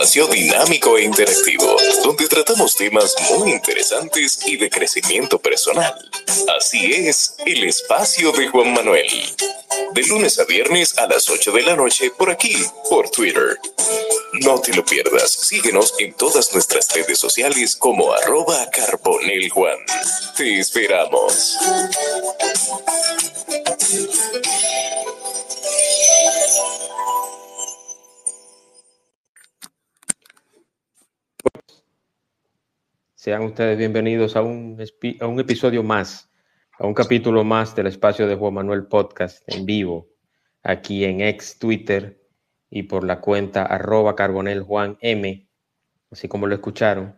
Espacio dinámico e interactivo, donde tratamos temas muy interesantes y de crecimiento personal. Así es, el espacio de Juan Manuel. De lunes a viernes a las 8 de la noche por aquí, por Twitter. No te lo pierdas, síguenos en todas nuestras redes sociales como @carboneljuan. Te esperamos. Sean ustedes bienvenidos a un episodio más, a un capítulo más del espacio de Juan Manuel Podcast en vivo, aquí en ex Twitter y por la cuenta @carboneljuanm, así como lo escucharon.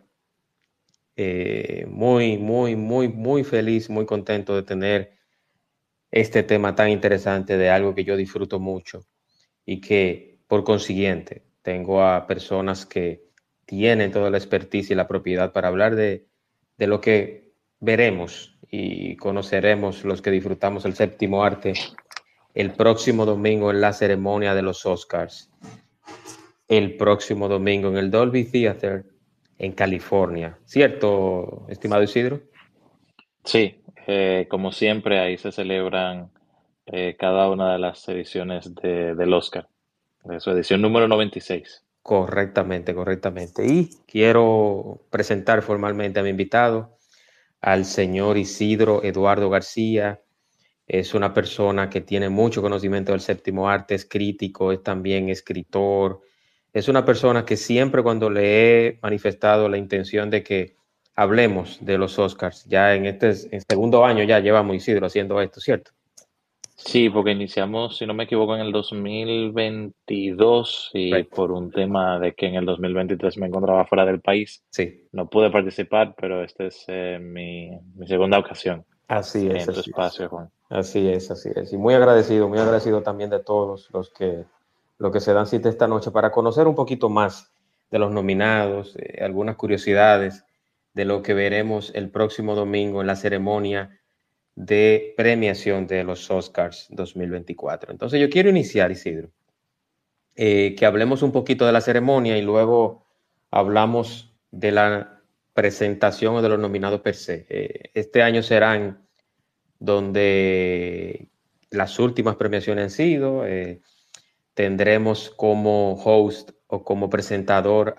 Muy feliz, muy contento de tener este tema tan interesante de algo que yo disfruto mucho y que por consiguiente tengo a personas que tienen toda la expertise y la propiedad para hablar de lo que veremos y conoceremos los que disfrutamos el séptimo arte el próximo domingo en la ceremonia de los Oscars, el próximo domingo en el Dolby Theater en California. ¿Cierto, estimado Isidro? Sí, como siempre, ahí se celebran cada una de las ediciones del Oscar, de su edición número 96. Correctamente. Y quiero presentar formalmente a mi invitado, al señor Isidro Eduardo García. Es una persona que tiene mucho conocimiento del séptimo arte, es crítico, es también escritor. Es una persona que siempre cuando le he manifestado la intención de que hablemos de los Oscars, ya en segundo año ya llevamos, Isidro, haciendo esto, ¿cierto? Sí, porque iniciamos, si no me equivoco, en el 2022 y Correcto. por un tema de que en el 2023 me encontraba fuera del país, Sí, no pude participar, pero esta es mi segunda ocasión así es, en tu así es. espacio, Juan. Así es. Y muy agradecido también de todos los que se dan cita esta noche para conocer un poquito más de los nominados, algunas curiosidades de lo que veremos el próximo domingo en la ceremonia de premiación de los Oscars 2024. Entonces yo quiero iniciar, Isidro, que hablemos un poquito de la ceremonia y luego hablamos de la presentación o de los nominados per se. Este año serán donde las últimas premiaciones han sido. Tendremos como host o como presentador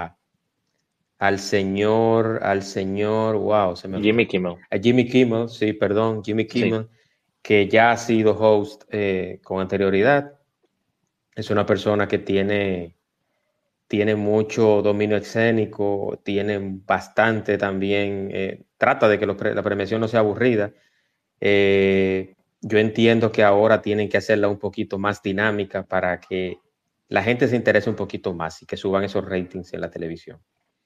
al señor, wow, se me fue. Jimmy Kimmel. A Jimmy Kimmel, sí, perdón, Jimmy Sí, Kimmel, que ya ha sido host con anterioridad. Es una persona que tiene mucho dominio escénico, tiene bastante también, trata de que la premiación no sea aburrida. Yo entiendo que ahora tienen que hacerla un poquito más dinámica para que la gente se interese un poquito más y que suban esos ratings en la televisión.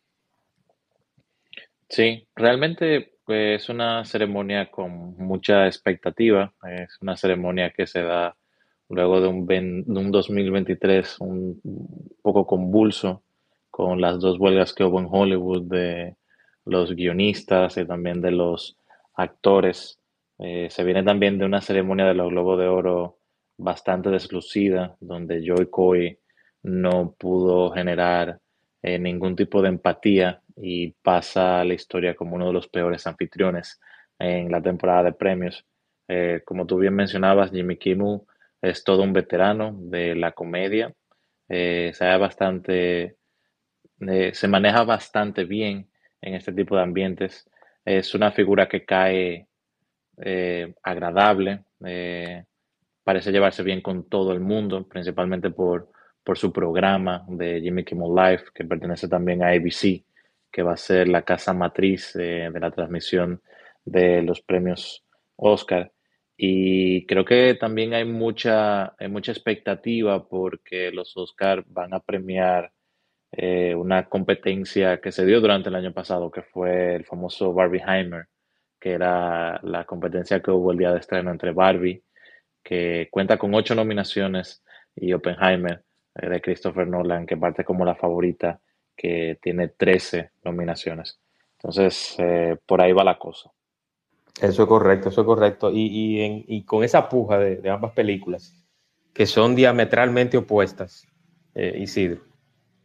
sí, realmente pues, es una ceremonia con mucha expectativa, es una ceremonia que se da luego de un 2023 un poco convulso con las dos huelgas que hubo en Hollywood de los guionistas y también de los actores. Se viene también de una ceremonia de los Globos de Oro bastante deslucida, donde Joy Coy no pudo generar ningún tipo de empatía y pasa a la historia como uno de los peores anfitriones en la temporada de premios. Como tú bien mencionabas, Jimmy Kimmel es todo un veterano de la comedia. Sabe bastante, se maneja bastante bien en este tipo de ambientes. Es una figura que cae agradable, parece llevarse bien con todo el mundo, principalmente por su programa de Jimmy Kimmel Live, que pertenece también a ABC, que va a ser la casa matriz de la transmisión de los premios Oscar. Y creo que también hay mucha expectativa porque los Oscar van a premiar una competencia que se dio durante el año pasado, que fue el famoso Barbieheimer, que era la competencia que hubo el día de estreno entre Barbie, que cuenta con 8 nominaciones, y Oppenheimer, de Christopher Nolan, que parte como la favorita, que tiene 13 nominaciones. Entonces, por ahí va la cosa. Eso es correcto, eso es correcto. Y con esa puja de ambas películas, que son diametralmente opuestas, Isidro.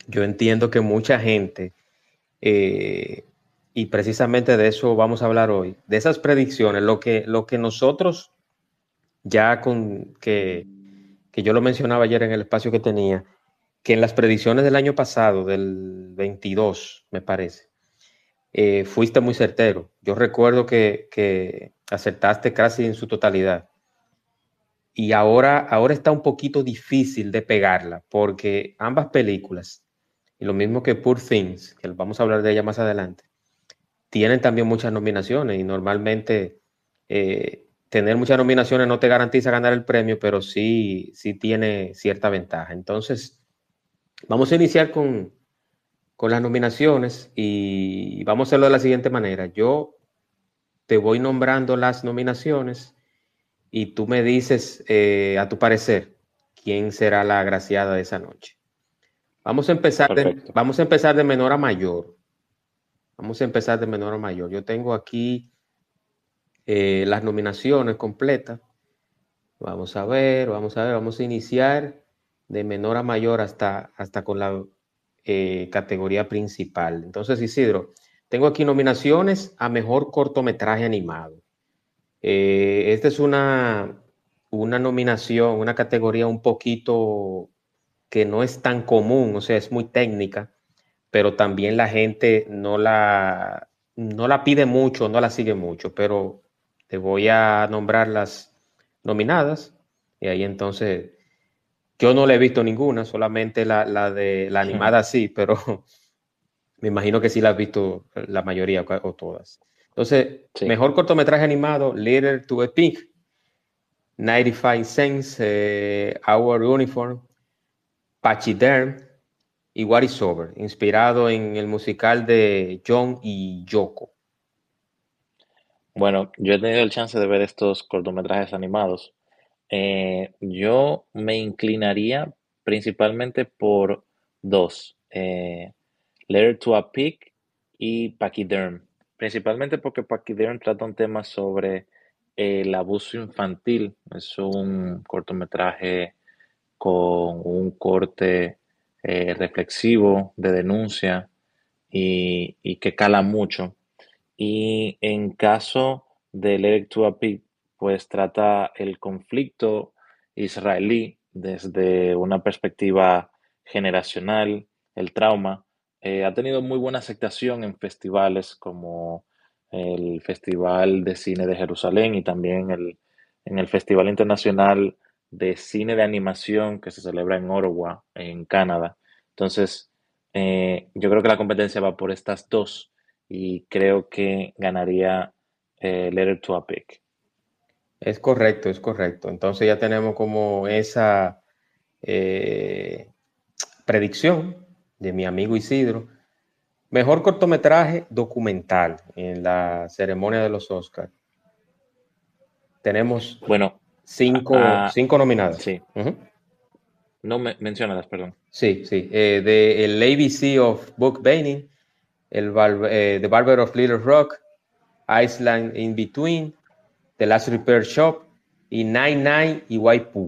yo entiendo que mucha gente, eh, y precisamente de eso vamos a hablar hoy, de esas predicciones, lo que nosotros ya que yo lo mencionaba ayer en el espacio que tenía, que en las predicciones del año pasado, del 22, me parece, fuiste muy certero. Yo recuerdo que acertaste casi en su totalidad. Y ahora está un poquito difícil de pegarla, porque ambas películas, y lo mismo que Poor Things, que vamos a hablar de ella más adelante, tienen también muchas nominaciones y normalmente tener muchas nominaciones no te garantiza ganar el premio, pero sí tiene cierta ventaja. Entonces, vamos a iniciar con las nominaciones y vamos a hacerlo de la siguiente manera. Yo te voy nombrando las nominaciones y tú me dices, a tu parecer, quién será la agraciada de esa noche. Perfecto. Vamos a empezar de menor a mayor. Vamos a empezar de menor a mayor. Yo tengo aquí las nominaciones completas. Vamos a iniciar de menor a mayor hasta con la categoría principal. Entonces, Isidro, tengo aquí nominaciones a mejor cortometraje animado. Esta es una nominación, una categoría un poquito que no es tan común, o sea, es muy técnica, pero también la gente no la pide mucho, no la sigue mucho, pero te voy a nombrar las nominadas y ahí entonces yo no le he visto ninguna, solamente la de la animada sí, pero me imagino que sí la has visto la mayoría o todas. Entonces, Sí. mejor cortometraje animado, Letter to a Pig, 95 Cents, Our Uniform, Pachyderm y What is Over, inspirado en el musical de John y Yoko. Bueno, yo he tenido el chance de ver estos cortometrajes animados. Yo me inclinaría principalmente por dos, Letter to a Pig y Pachyderm. Principalmente porque Pachyderm trata un tema sobre el abuso infantil. Es un cortometraje con un corte reflexivo de denuncia y que cala mucho. Y en caso del Eric Tuapik, pues trata el conflicto israelí desde una perspectiva generacional, el trauma. Ha tenido muy buena aceptación en festivales como el Festival de Cine de Jerusalén y también en el Festival Internacional de Cine de Animación que se celebra en Ottawa, en Canadá. Entonces, yo creo que la competencia va por estas dos y creo que ganaría Letter to a Pig. Es correcto, es correcto. Entonces ya tenemos como esa eh, predicción de mi amigo Isidro. Mejor cortometraje documental en la ceremonia de los Oscars. Tenemos Bueno, cinco nominadas. sí, no menciónalas, perdón. Sí, sí. De el ABC of Book Banning, The Barber of Little Rock, Island in Between, The Last Repair Shop y Nine Nine y Waipu.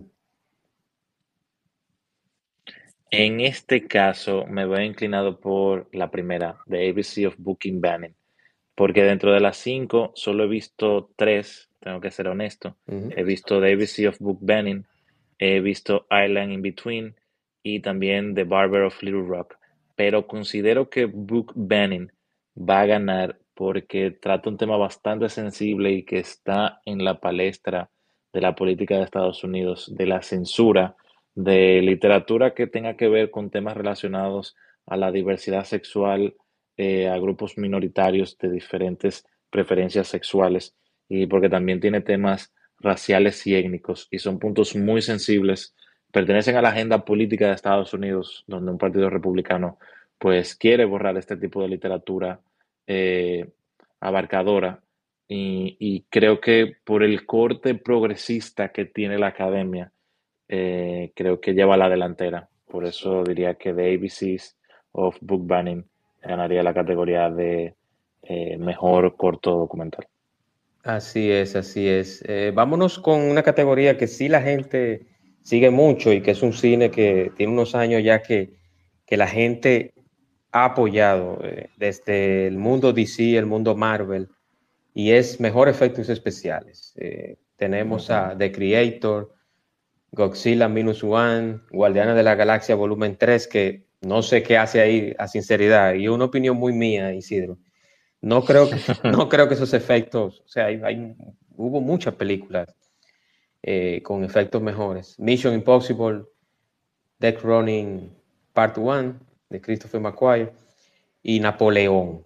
En este caso me voy inclinado por la primera, The ABC of Booking Banning, porque dentro de las cinco solo he visto tres, tengo que ser honesto. Uh-huh. He visto The ABC of Book Banning, he visto Island in Between y también The Barber of Little Rock. Pero considero que Book Banning va a ganar porque trata un tema bastante sensible y que está en la palestra de la política de Estados Unidos, de la censura, de literatura que tenga que ver con temas relacionados a la diversidad sexual, a grupos minoritarios de diferentes preferencias sexuales y porque también tiene temas raciales y étnicos y son puntos muy sensibles, pertenecen a la agenda política de Estados Unidos, donde un partido republicano pues quiere borrar este tipo de literatura eh, abarcadora y creo que por el corte progresista que tiene la academia, creo que lleva la delantera. Por eso diría que The ABCs of Book Banning ganaría la categoría de mejor corto documental. Así es, así es. Vámonos con una categoría que sí la gente sigue mucho y que es un cine que tiene unos años ya que que la gente ha apoyado desde el mundo DC, el mundo Marvel, y es mejor efectos especiales. Tenemos a The Creator, Godzilla Minus One, Guardianes de la Galaxia Volumen 3, que no sé qué hace ahí a sinceridad, y una opinión muy mía, Isidro. No creo que esos efectos, o sea, hubo muchas películas con efectos mejores. Mission Impossible, Death Running Part 1 de Christopher McQuarrie y Napoleón.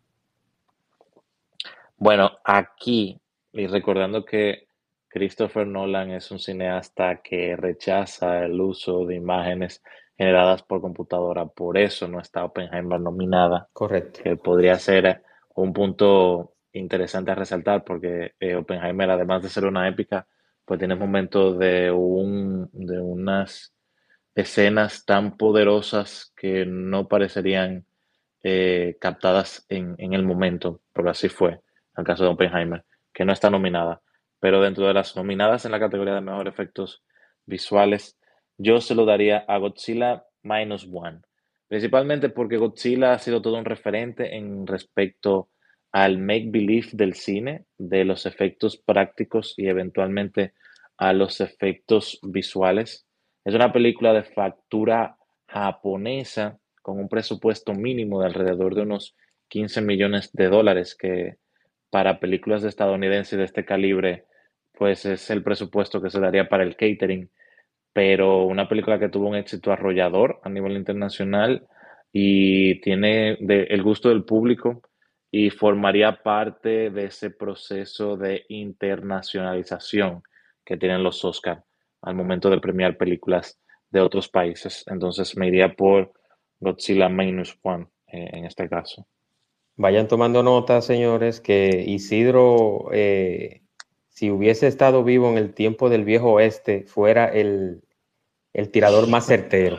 Bueno, aquí, y recordando que Christopher Nolan es un cineasta que rechaza el uso de imágenes generadas por computadora, por eso no está Oppenheimer nominada, Correcto. que podría ser un punto interesante a resaltar, porque Oppenheimer, además de ser una épica, pues tiene momentos de unas escenas tan poderosas que no parecerían captadas en el momento, porque así fue en el caso de Oppenheimer, que no está nominada. Pero dentro de las nominadas en la categoría de mejor efectos visuales, yo se lo daría a Godzilla Minus One, principalmente porque Godzilla ha sido todo un referente en respecto al make believe del cine, de los efectos prácticos y eventualmente a los efectos visuales. Es una película de factura japonesa con un presupuesto mínimo de alrededor de unos 15 millones de dólares, que para películas estadounidenses de este calibre, pues es el presupuesto que se daría para el catering, pero una película que tuvo un éxito arrollador a nivel internacional y tiene el gusto del público y formaría parte de ese proceso de internacionalización que tienen los Oscar al momento de premiar películas de otros países. Entonces me iría por Godzilla Minus One en este caso. Vayan tomando nota, señores, que Isidro, si hubiese estado vivo en el tiempo del viejo oeste, fuera el tirador más certero.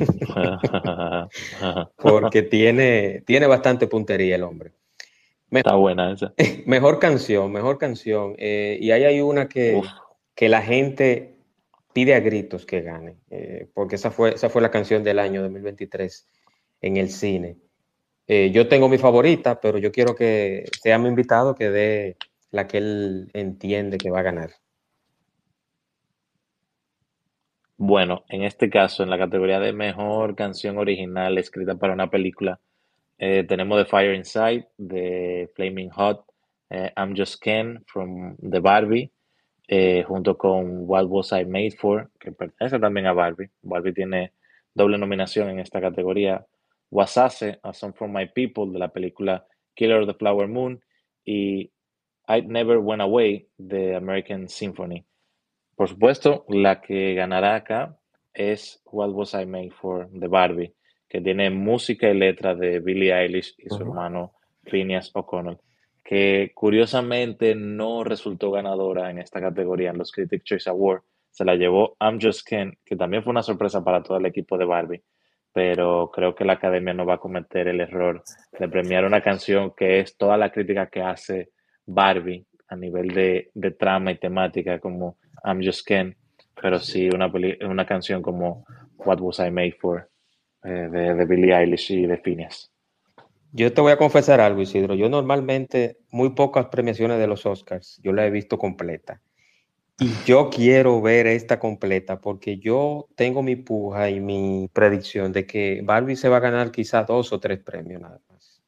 Porque tiene bastante puntería el hombre. Está buena esa. Mejor canción, mejor canción. Y ahí hay una Uf. que la gente pide a gritos que gane, porque esa fue la canción del año 2023 en el cine. Yo tengo mi favorita, pero yo quiero que sea mi invitado que dé la que él entiende que va a ganar. Bueno, en este caso, en la categoría de mejor canción original escrita para una película, tenemos The Fire Inside de Flaming Hot, I'm Just Ken from The Barbie, junto con What Was I Made For, que pertenece también a Barbie. Barbie tiene doble nominación en esta categoría. Wasase, A Song for My People, de la película Killer of the Flower Moon, y I Never Went Away de American Symphony. Por supuesto, la que ganará acá es What Was I Made For de Barbie, que tiene música y letra de Billie Eilish y su hermano Phineas O'Connell, que curiosamente no resultó ganadora en esta categoría en los Critics' Choice Awards. Se la llevó I'm Just Ken, que también fue una sorpresa para todo el equipo de Barbie, pero creo que la academia no va a cometer el error de premiar una canción que es toda la crítica que hace Barbie a nivel de trama y temática, como I'm Just Ken, pero sí una canción como What Was I Made For, de Billie Eilish y de Phineas. Yo te voy a confesar algo, Isidro. Yo normalmente muy pocas premiaciones de los Oscars, yo la he visto completa. Y yo quiero ver esta completa porque yo tengo mi puja y mi predicción de que Barbie se va a ganar quizá 2 o 3 premios nada más.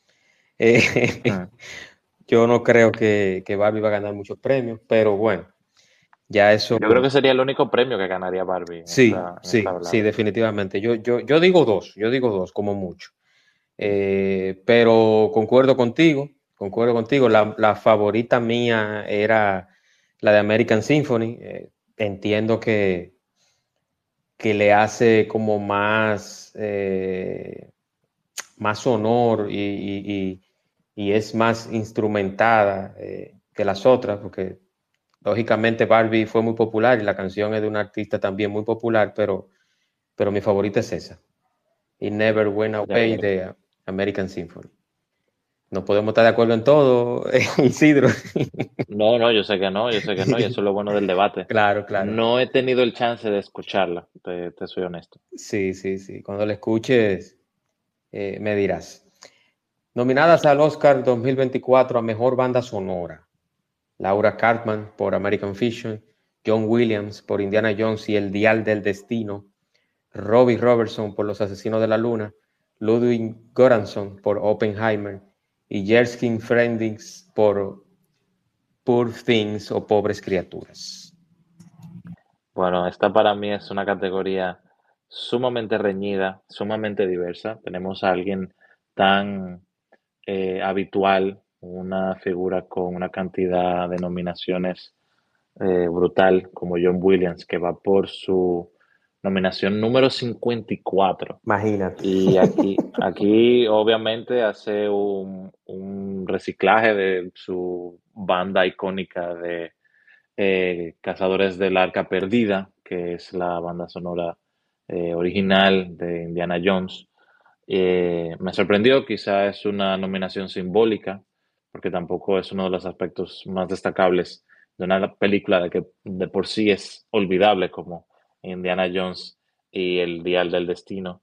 Yo no creo que Barbie va a ganar muchos premios, pero bueno, ya eso. Yo creo que sería el único premio que ganaría Barbie en esta Sí, velada. definitivamente. Yo digo dos como mucho. Pero concuerdo contigo. La favorita mía era la de American Symphony. Entiendo que le hace como más honor y es más instrumentada que las otras, porque lógicamente Barbie fue muy popular y la canción es de un artista también muy popular, pero mi favorita es esa. It Never Went De Away acuerdo. de American Symphony. No podemos estar de acuerdo en todo, Isidro. No, yo sé que no, y eso es lo bueno del debate. Claro, claro. No he tenido el chance de escucharla, te soy honesto. Sí, sí, sí. Cuando la escuches, me dirás. Nominadas al Oscar 2024 a Mejor Banda Sonora. Laura Cartman por American Fiction, John Williams por Indiana Jones y El Dial del Destino, Robbie Robertson por Los Asesinos de la Luna, Ludwig Göransson por Oppenheimer y Jerskin Frendix por Poor Things o Pobres Criaturas. Bueno, esta para mí es una categoría sumamente reñida, sumamente diversa. Tenemos a alguien tan habitual, una figura con una cantidad de nominaciones brutal como John Williams, que va por su nominación número 54. Imagínate. Y aquí obviamente hace un reciclaje de su banda icónica de Cazadores del Arca Perdida, que es la banda sonora original de Indiana Jones. Me sorprendió, quizá es una nominación simbólica, porque tampoco es uno de los aspectos más destacables de una película de que de por sí es olvidable como Indiana Jones y el Dial del Destino.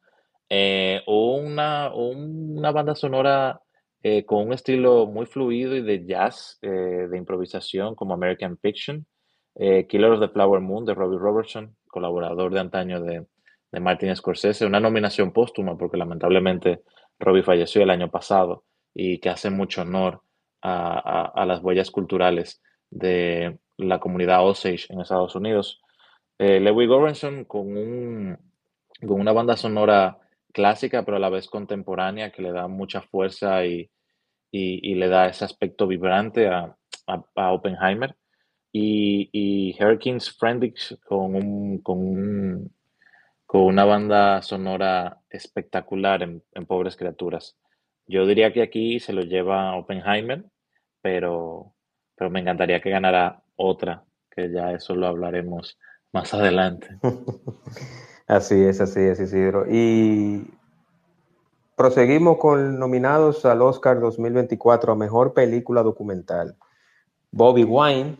Una banda sonora con un estilo muy fluido y de jazz, de improvisación como American Fiction, Killer of the Flower Moon de Robbie Robertson, colaborador de antaño de Martin Scorsese, una nominación póstuma porque lamentablemente Robbie falleció el año pasado y que hace mucho honor a las huellas culturales de la comunidad Osage en Estados Unidos. Lewis Göransson con una banda sonora clásica pero a la vez contemporánea que le da mucha fuerza y le da ese aspecto vibrante a Oppenheimer y Herkins Frendix con una banda sonora espectacular en Pobres Criaturas. Yo diría que aquí se lo lleva Oppenheimer, pero, pero me encantaría que ganara otra, que ya eso lo hablaremos más adelante. Así es, Isidro. Y proseguimos con nominados al Oscar 2024 a Mejor Película Documental. Bobby Wine,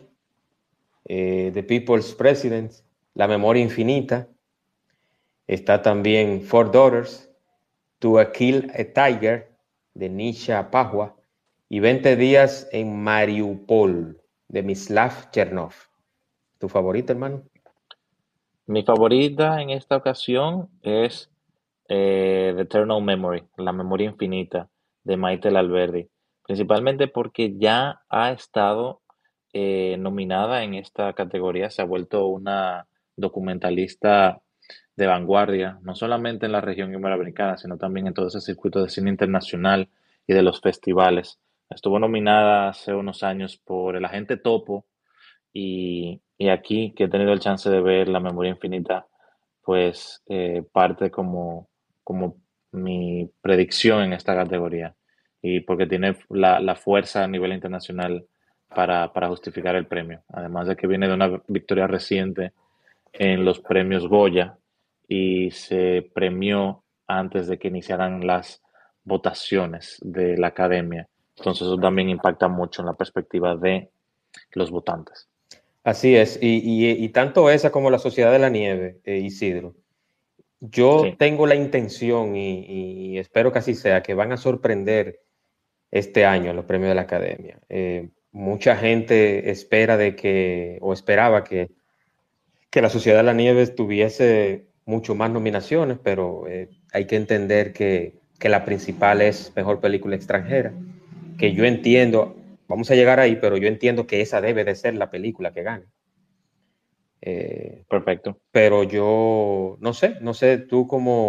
The People's President, La Memoria Infinita. Está también Four Daughters, To a Kill a Tiger, de Nisha Pahwa, y 20 días en Mariupol, de Mislav Chernov. ¿Tu favorita, hermano? Mi favorita en esta ocasión es The Eternal Memory, La Memoria Infinita, de Maite Alberdi, principalmente porque ya ha estado nominada en esta categoría, se ha vuelto una documentalista de vanguardia, no solamente en la región iberoamericana, sino también en todo ese circuito de cine internacional y de los festivales. Estuvo nominada hace unos años por El Agente Topo y aquí que he tenido el chance de ver La Memoria Infinita, pues parte como mi predicción en esta categoría y porque tiene la fuerza a nivel internacional para justificar el premio. Además de que viene de una victoria reciente en los premios Goya y se premió antes de que iniciaran las votaciones de la academia. Entonces eso también impacta mucho en la perspectiva de los votantes. Así es, y tanto esa como La Sociedad de la Nieve, Isidro. Yo Sí. tengo la intención y espero que así sea, que van a sorprender este año en los premios de la Academia. Mucha gente espera o esperaba que La Sociedad de la Nieve tuviese mucho más nominaciones, pero hay que entender que la principal es Mejor Película Extranjera, que yo entiendo, vamos a llegar ahí, pero yo entiendo que esa debe de ser la película que gane. Perfecto. Pero yo no sé, tú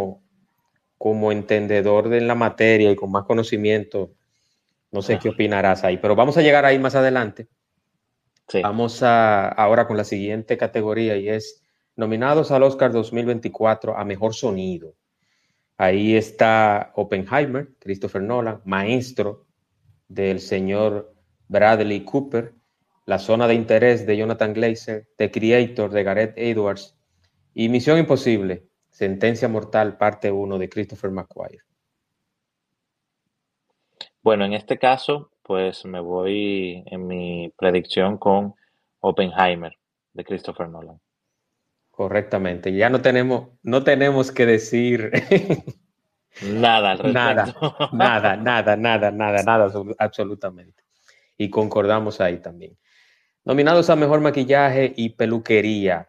como entendedor de la materia y con más conocimiento, no sé qué opinarás ahí, pero vamos a llegar ahí más adelante. Sí. Vamos ahora con la siguiente categoría y es nominados al Oscar 2024 a Mejor Sonido. Ahí está Oppenheimer, Christopher Nolan, Maestro del señor Bradley Cooper, La Zona de Interés de Jonathan Glazer, The Creator de Gareth Edwards y Misión Imposible, Sentencia Mortal, parte 1 de Christopher McQuarrie. Bueno, en este caso, pues me voy en mi predicción con Oppenheimer de Christopher Nolan. Correctamente. Ya no tenemos que decir Nada al respecto. nada, nada, nada, nada, nada, nada, absolutamente. Y concordamos ahí también. Nominados a mejor maquillaje y peluquería.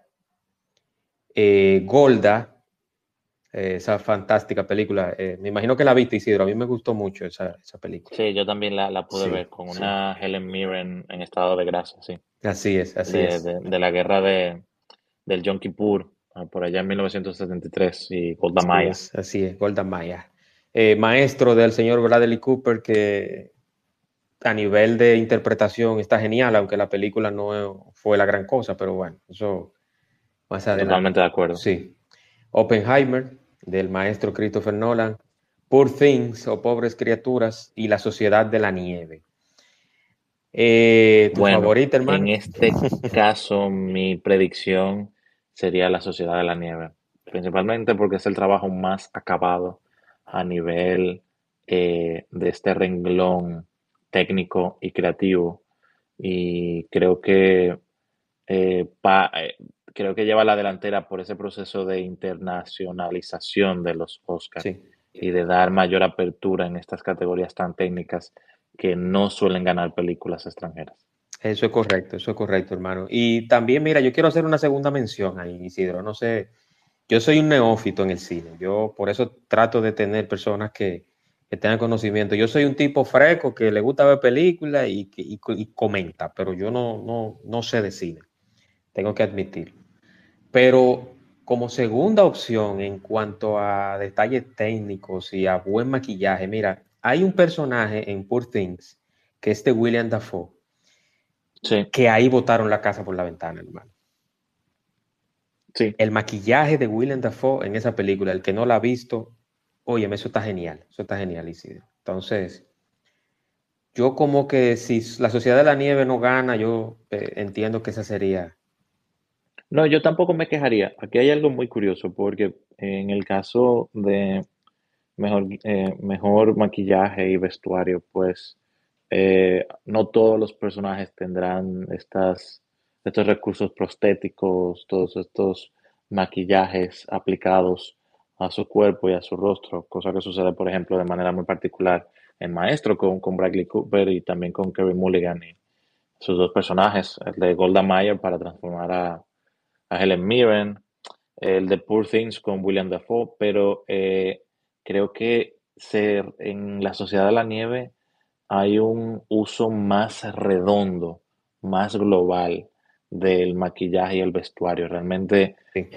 Golda, esa fantástica película. Me imagino que la viste, Isidro. A mí me gustó mucho esa película. Sí, yo también la pude Sí, ver con sí. una Helen Mirren en estado de gracia, sí. Así es, así es. De la guerra del Yom Kippur, por allá en 1973, y Golda Así Meir. es, así es. Golda Meir. Maestro del señor Bradley Cooper, que a nivel de interpretación está genial, aunque la película no fue la gran cosa, pero bueno, eso más adelante. Totalmente de acuerdo. Sí. Oppenheimer, del maestro Christopher Nolan. Poor Things, o Pobres Criaturas, y La Sociedad de la Nieve. ¿Tu Bueno, favorita, hermano? en este caso mi predicción sería La Sociedad de la Nieve, principalmente porque es el trabajo más acabado a nivel de este renglón técnico y creativo, y eh, pa- eh, creo que lleva la delantera por ese proceso de internacionalización de los Oscar Sí, y de dar mayor apertura en estas categorías tan técnicas que no suelen ganar películas extranjeras. eso es correcto, hermano. Y también, mira, yo quiero hacer una segunda mención ahí, Isidro. No sé, yo soy un neófito en el cine. Yo por eso trato de tener personas que tengan conocimiento. Yo soy un tipo fresco que le gusta ver películas y comenta, pero yo no sé de cine, tengo que admitirlo. Pero como segunda opción en cuanto a detalles técnicos y a buen maquillaje, mira, hay un personaje en Poor Things que es de William Dafoe, Sí, que ahí botaron la casa por la ventana, hermano. sí. El maquillaje de William Dafoe en esa película, el que no la ha visto, óyeme, eso está genial, Isidro. Entonces, yo como que si la Sociedad de la Nieve no gana, yo entiendo que esa sería, No, yo tampoco me quejaría. Aquí hay algo muy curioso porque en el caso de mejor maquillaje y vestuario, pues no todos los personajes tendrán estos recursos prostéticos, todos estos maquillajes aplicados a su cuerpo y a su rostro, cosa que sucede, por ejemplo, de manera muy particular en Maestro con Bradley Cooper y también con Kerry Mulligan y sus dos personajes, el de Golda Meir para transformar a Helen Mirren, el de Poor Things con William Dafoe, pero creo que en La Sociedad de la Nieve hay un uso más redondo, más global del maquillaje y el vestuario. Realmente sí,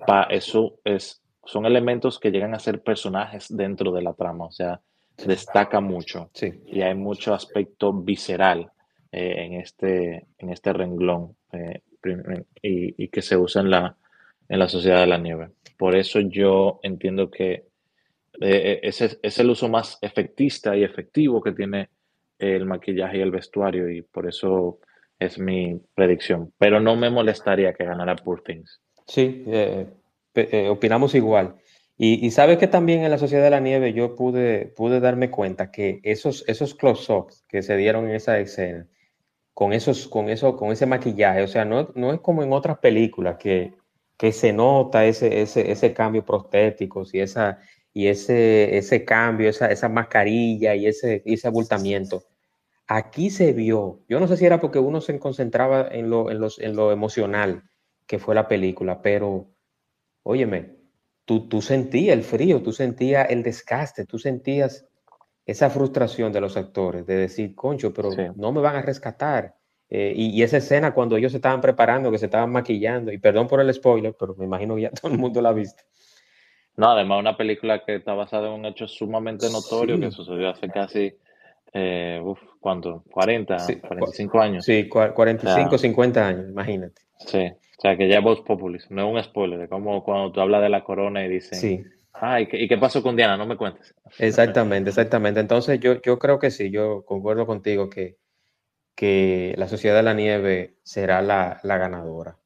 son elementos que llegan a ser personajes dentro de la trama, o sea, sí, destaca mucho sí. y hay mucho aspecto visceral en este renglón y que se usa en la Sociedad de la Nieve. Por eso yo entiendo que ese es el uso más efectista y efectivo que tiene el maquillaje y el vestuario y por eso es mi predicción. Pero no me molestaría que ganara Poor Things. Sí, opinamos igual. Y sabes que también en la Sociedad de la Nieve yo pude darme cuenta que esos close-ups que se dieron en esa escena, con ese maquillaje, o sea, no es como en otras películas que se nota ese cambio prostéticos y ese cambio, esa mascarilla y ese abultamiento. Aquí se vio, yo no sé si era porque uno se concentraba en lo emocional que fue la película, pero óyeme, tú sentías el frío, tú sentías el desgaste, tú sentías esa frustración de los actores de decir, concho, Sí. pero no me van a rescatar. Y esa escena cuando ellos se estaban preparando, que se estaban maquillando, y perdón por el spoiler, pero me imagino que ya todo el mundo la ha visto. No, además una película que está basada en un hecho sumamente notorio que Sí, sucedió hace casi, ¿cuánto? 40, sí, 45 años. sí, O 45, sea, 50 años, imagínate. sí. O sea, que ya Vox Populi, no es un spoiler, es como cuando tú hablas de la corona y dicen, Sí, ah, ¿y qué pasó con Diana? No me cuentes. exactamente, exactamente. Entonces yo creo que sí, yo concuerdo contigo que la Sociedad de la Nieve será la ganadora.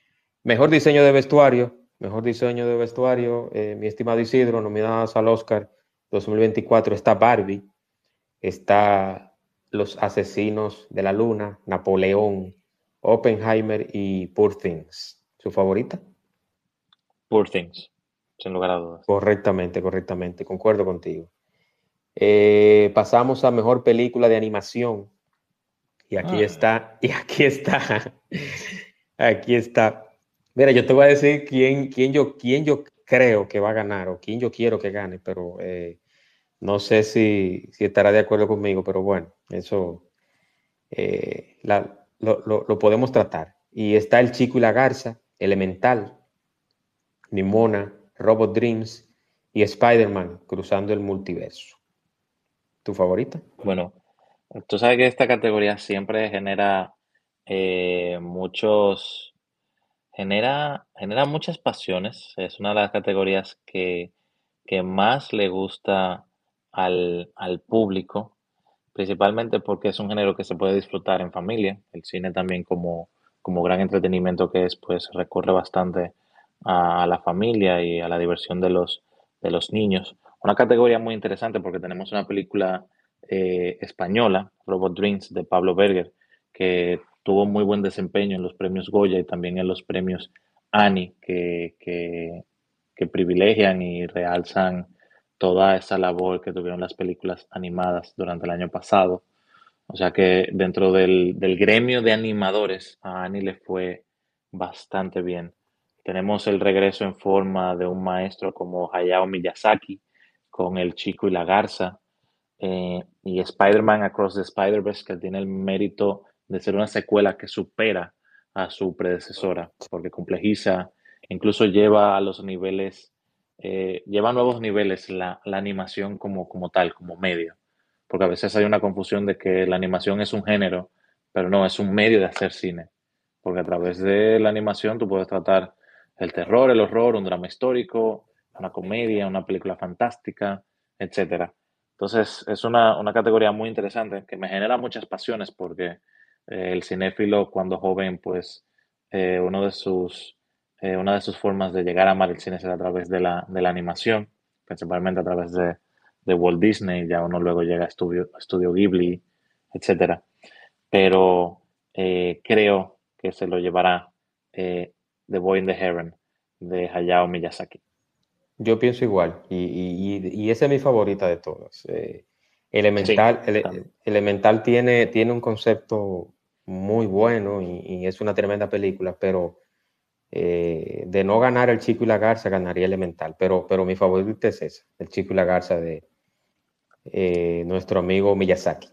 Mejor diseño de vestuario, mi estimado Isidro, nominadas al Oscar 2024 está Barbie, está Los Asesinos de la Luna, Napoleón, Oppenheimer y Poor Things. ¿Su favorita? Poor Things, sin lugar a dudas. Correctamente, correctamente, concuerdo contigo. Pasamos a mejor película de animación. Y aquí Ah, está, y aquí está, aquí está. Mira, yo te voy a decir quién yo creo que va a ganar o quién yo quiero que gane, pero no sé si estará de acuerdo conmigo, pero bueno, eso lo podemos tratar. Y está El Chico y la Garza, Elemental, Nimona, Robot Dreams y Spider-Man cruzando el multiverso. ¿Tu favorita? bueno, tú sabes que esta categoría siempre genera muchos, genera muchas pasiones. Es una de las categorías que más le gusta al público, principalmente porque es un género que se puede disfrutar en familia. El cine también como gran entretenimiento que es, pues recurre bastante a la familia y a la diversión de los niños. Una categoría muy interesante porque tenemos una película española, Robot Dreams, de Pablo Berger, que tuvo muy buen desempeño en los premios Goya y también en los premios Annie, que privilegian y realzan toda esa labor que tuvieron las películas animadas durante el año pasado. O sea que dentro del gremio de animadores, a Annie le fue bastante bien. Tenemos el regreso en forma de un maestro como Hayao Miyazaki, con El Chico y la Garza, y Spider-Man Across the Spider-Verse, que tiene el mérito de ser una secuela que supera a su predecesora, porque complejiza, incluso lleva a los niveles, lleva a nuevos niveles la animación como tal, como medio, porque a veces hay una confusión de que la animación es un género, pero no, es un medio de hacer cine, porque a través de la animación tú puedes tratar el terror, el horror, un drama histórico, una comedia, una película fantástica, etcétera. Entonces, es una categoría muy interesante que me genera muchas pasiones porque el cinéfilo cuando joven, pues uno de una de sus formas de llegar a amar el cine será a través de la animación, principalmente a través de Walt Disney, ya uno luego llega a Estudio Ghibli, etcétera. Pero creo que se lo llevará The Boy in the Heron de Hayao Miyazaki. Yo pienso igual, y esa es mi favorita de todas. Sí, Elemental, también. Elemental tiene un concepto muy bueno y es una tremenda película, pero de no ganar El Chico y la Garza, ganaría Elemental. Pero mi favorita es esa, El Chico y la Garza de nuestro amigo Miyazaki.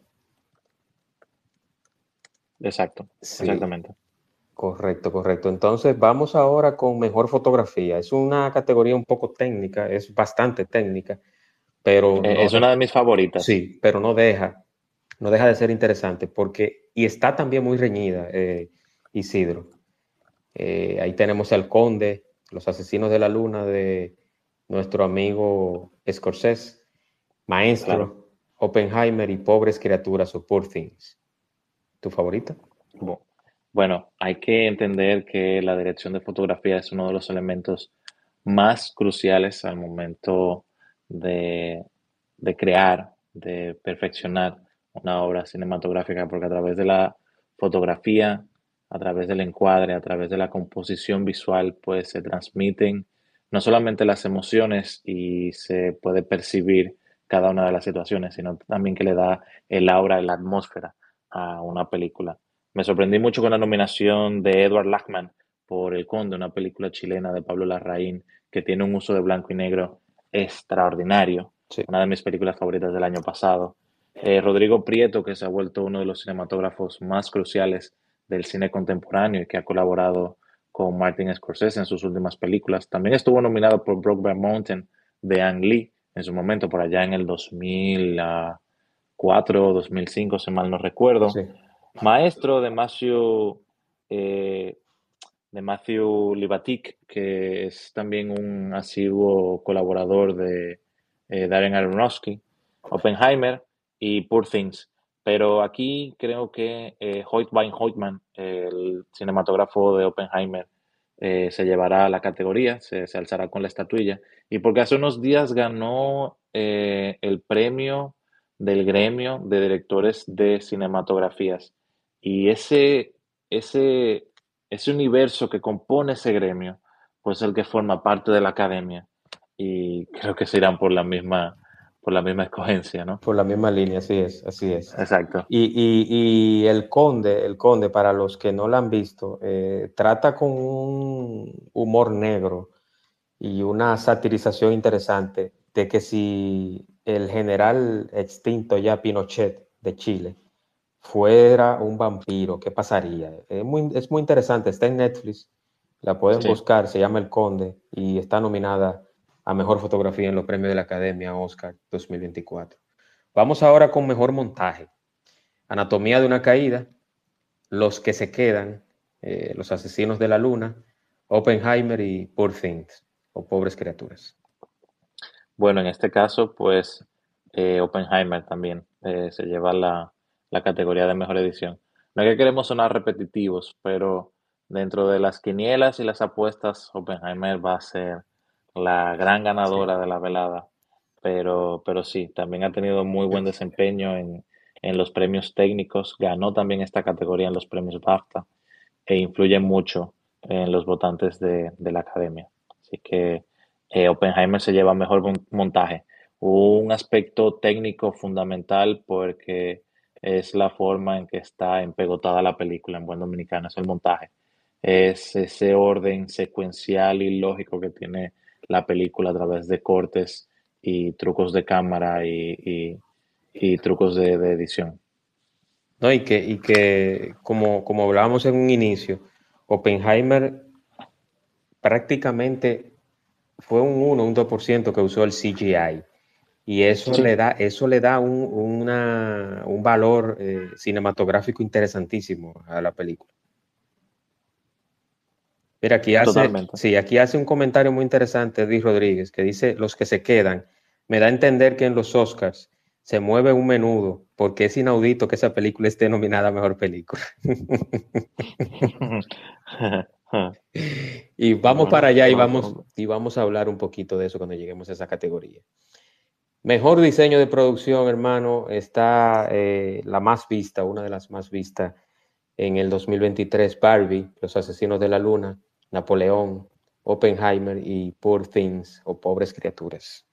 Exacto, Sí, exactamente. correcto, correcto. Entonces vamos ahora con mejor fotografía. Es una categoría un poco técnica, es bastante técnica, pero no, Es una de mis favoritas. sí, pero no deja de ser interesante porque, y está también muy reñida, Isidro. Ahí tenemos El Conde, Los Asesinos de la Luna de nuestro amigo Scorsese, Claro. Maestro, Oppenheimer y Pobres Criaturas o Poor Things. ¿Tu favorita? Bu- Bueno, hay que entender que la dirección de fotografía es uno de los elementos más cruciales al momento de, de crear, de perfeccionar una obra cinematográfica, porque a través de la fotografía, a través del encuadre, a través de la composición visual, pues se transmiten no solamente las emociones y se puede percibir cada una de las situaciones, sino también que le da el aura y la atmósfera a una película. Me sorprendí mucho con la nominación de Edward Lachman por El Conde, una película chilena de Pablo Larraín que tiene un uso de blanco y negro extraordinario, Sí. una de mis películas favoritas del año pasado. Rodrigo Prieto, que se ha vuelto uno de los cinematógrafos más cruciales del cine contemporáneo y que ha colaborado con Martin Scorsese en sus últimas películas. También estuvo nominado por Brokeback Mountain de Ang Lee en su momento, por allá en el 2004 o 2005, si mal no recuerdo. Sí. Maestro eh, de Matthew Libatic, que es también un asiduo colaborador de Darren Aronofsky, Oppenheimer y Poor Things. Pero aquí creo que Hoyt van Hoytman, el cinematógrafo de Oppenheimer, se llevará la categoría, se alzará con la estatuilla. Y porque hace unos días ganó el premio del gremio de directores de cinematografías. Y ese, ese universo que compone ese gremio, pues es el que forma parte de la academia. Y creo que se irán por la misma escogencia, ¿no? Por la misma línea, así es, así es. Exacto. Y el Conde, para los que no la han visto, trata con un humor negro y una satirización interesante de que si el general extinto ya Pinochet de Chile fuera un vampiro, ¿qué pasaría? Es muy interesante, está en Netflix, la pueden Sí. buscar, se llama El Conde y está nominada a Mejor Fotografía en los premios de la Academia Oscar 2024. Vamos ahora con Mejor Montaje. Anatomía de una caída, Los que se quedan, Los asesinos de la luna, Oppenheimer y Poor Things, o Pobres Criaturas. Bueno, en este caso, pues Oppenheimer también se lleva la categoría de mejor edición. No es que queremos sonar repetitivos, pero dentro de las quinielas y las apuestas, Oppenheimer va a ser la gran Sí. ganadora de la velada. Pero sí, también ha tenido muy buen desempeño en los premios técnicos. Ganó también esta categoría en los premios BAFTA e influye mucho en los votantes de la academia. Así que Oppenheimer se lleva mejor montaje. Un aspecto técnico fundamental porque es la forma en que está empegotada la película en buen dominicano, es el montaje. Es ese orden secuencial y lógico que tiene la película a través de cortes y trucos de cámara y trucos de edición. ¿No? Y que como hablábamos en un inicio, Oppenheimer prácticamente fue un 1, un 2% que usó el CGI. Y Sí, eso le da un valor cinematográfico interesantísimo a la película. Mira, totalmente. sí, aquí hace un comentario muy interesante Eddie Rodríguez, que dice, los que se quedan, me da a entender que en los Oscars se mueve un menudo, porque es inaudito que esa película esté nominada a Mejor Película. Y vamos para Bueno, allá y vamos a hablar un poquito de eso cuando lleguemos a esa categoría. Mejor diseño de producción, hermano, está la más vista, una de las más vistas en el 2023, Barbie, Los Asesinos de la Luna, Napoleón, Oppenheimer y Poor Things o Pobres Criaturas.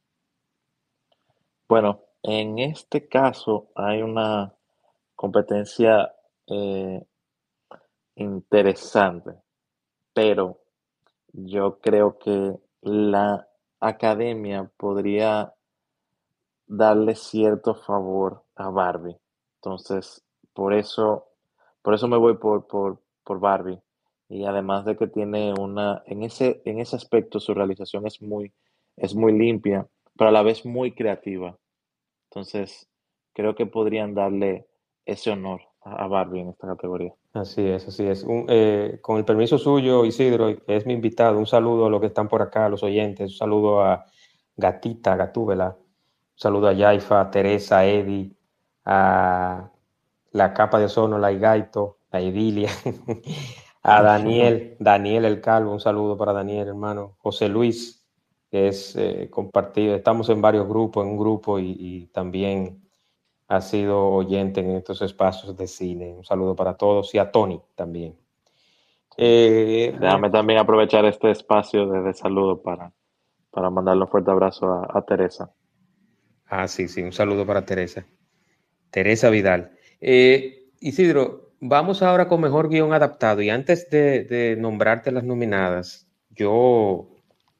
bueno, en este caso hay una competencia eh, interesante, pero yo creo que la academia podría darle cierto favor a Barbie. Entonces, por eso, por eso me voy por Barbie. Y además de que tiene en ese aspecto su realización es muy limpia, pero a la vez muy creativa. Entonces, creo que podrían darle ese honor a Barbie en esta categoría. Así es, así es. Con el permiso suyo, Isidro, que es mi invitado, un saludo a los que están por acá, a los oyentes, un saludo a Gatita, Gatúbela, un saludo a Yaifa, a Teresa, a Eddie, a la capa de ozono, la Igaito, a Edilia, a Daniel, Daniel el Calvo, un saludo para Daniel, hermano. José Luis, que es compartido, estamos en varios grupos, en un grupo y también ha sido oyente en estos espacios de cine. Un saludo para todos y a Tony también. Sí. Déjame también aprovechar este espacio de saludo para mandarle un fuerte abrazo a Teresa. Sí, sí, un saludo para Teresa. Teresa Vidal. Isidro, vamos ahora con mejor guión adaptado. Y antes de nombrarte las nominadas, yo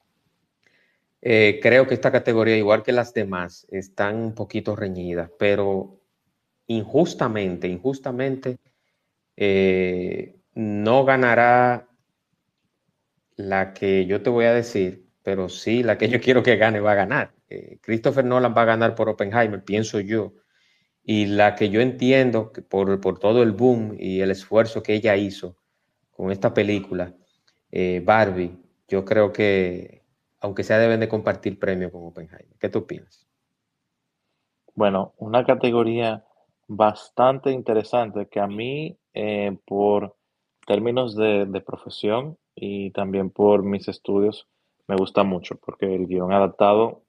creo que esta categoría, igual que las demás, están un poquito reñidas, pero injustamente, no ganará la que yo te voy a decir, pero sí, la que yo quiero que gane va a ganar. Christopher Nolan va a ganar por Oppenheimer, pienso yo. Y la que yo entiendo que por todo el boom y el esfuerzo que ella hizo con esta película, Barbie, yo creo que, aunque sea, deben de compartir premio con Oppenheimer. ¿Qué tú opinas? Bueno, una categoría bastante interesante que a mí, por términos de profesión y también por mis estudios, me gusta mucho, porque el guión adaptado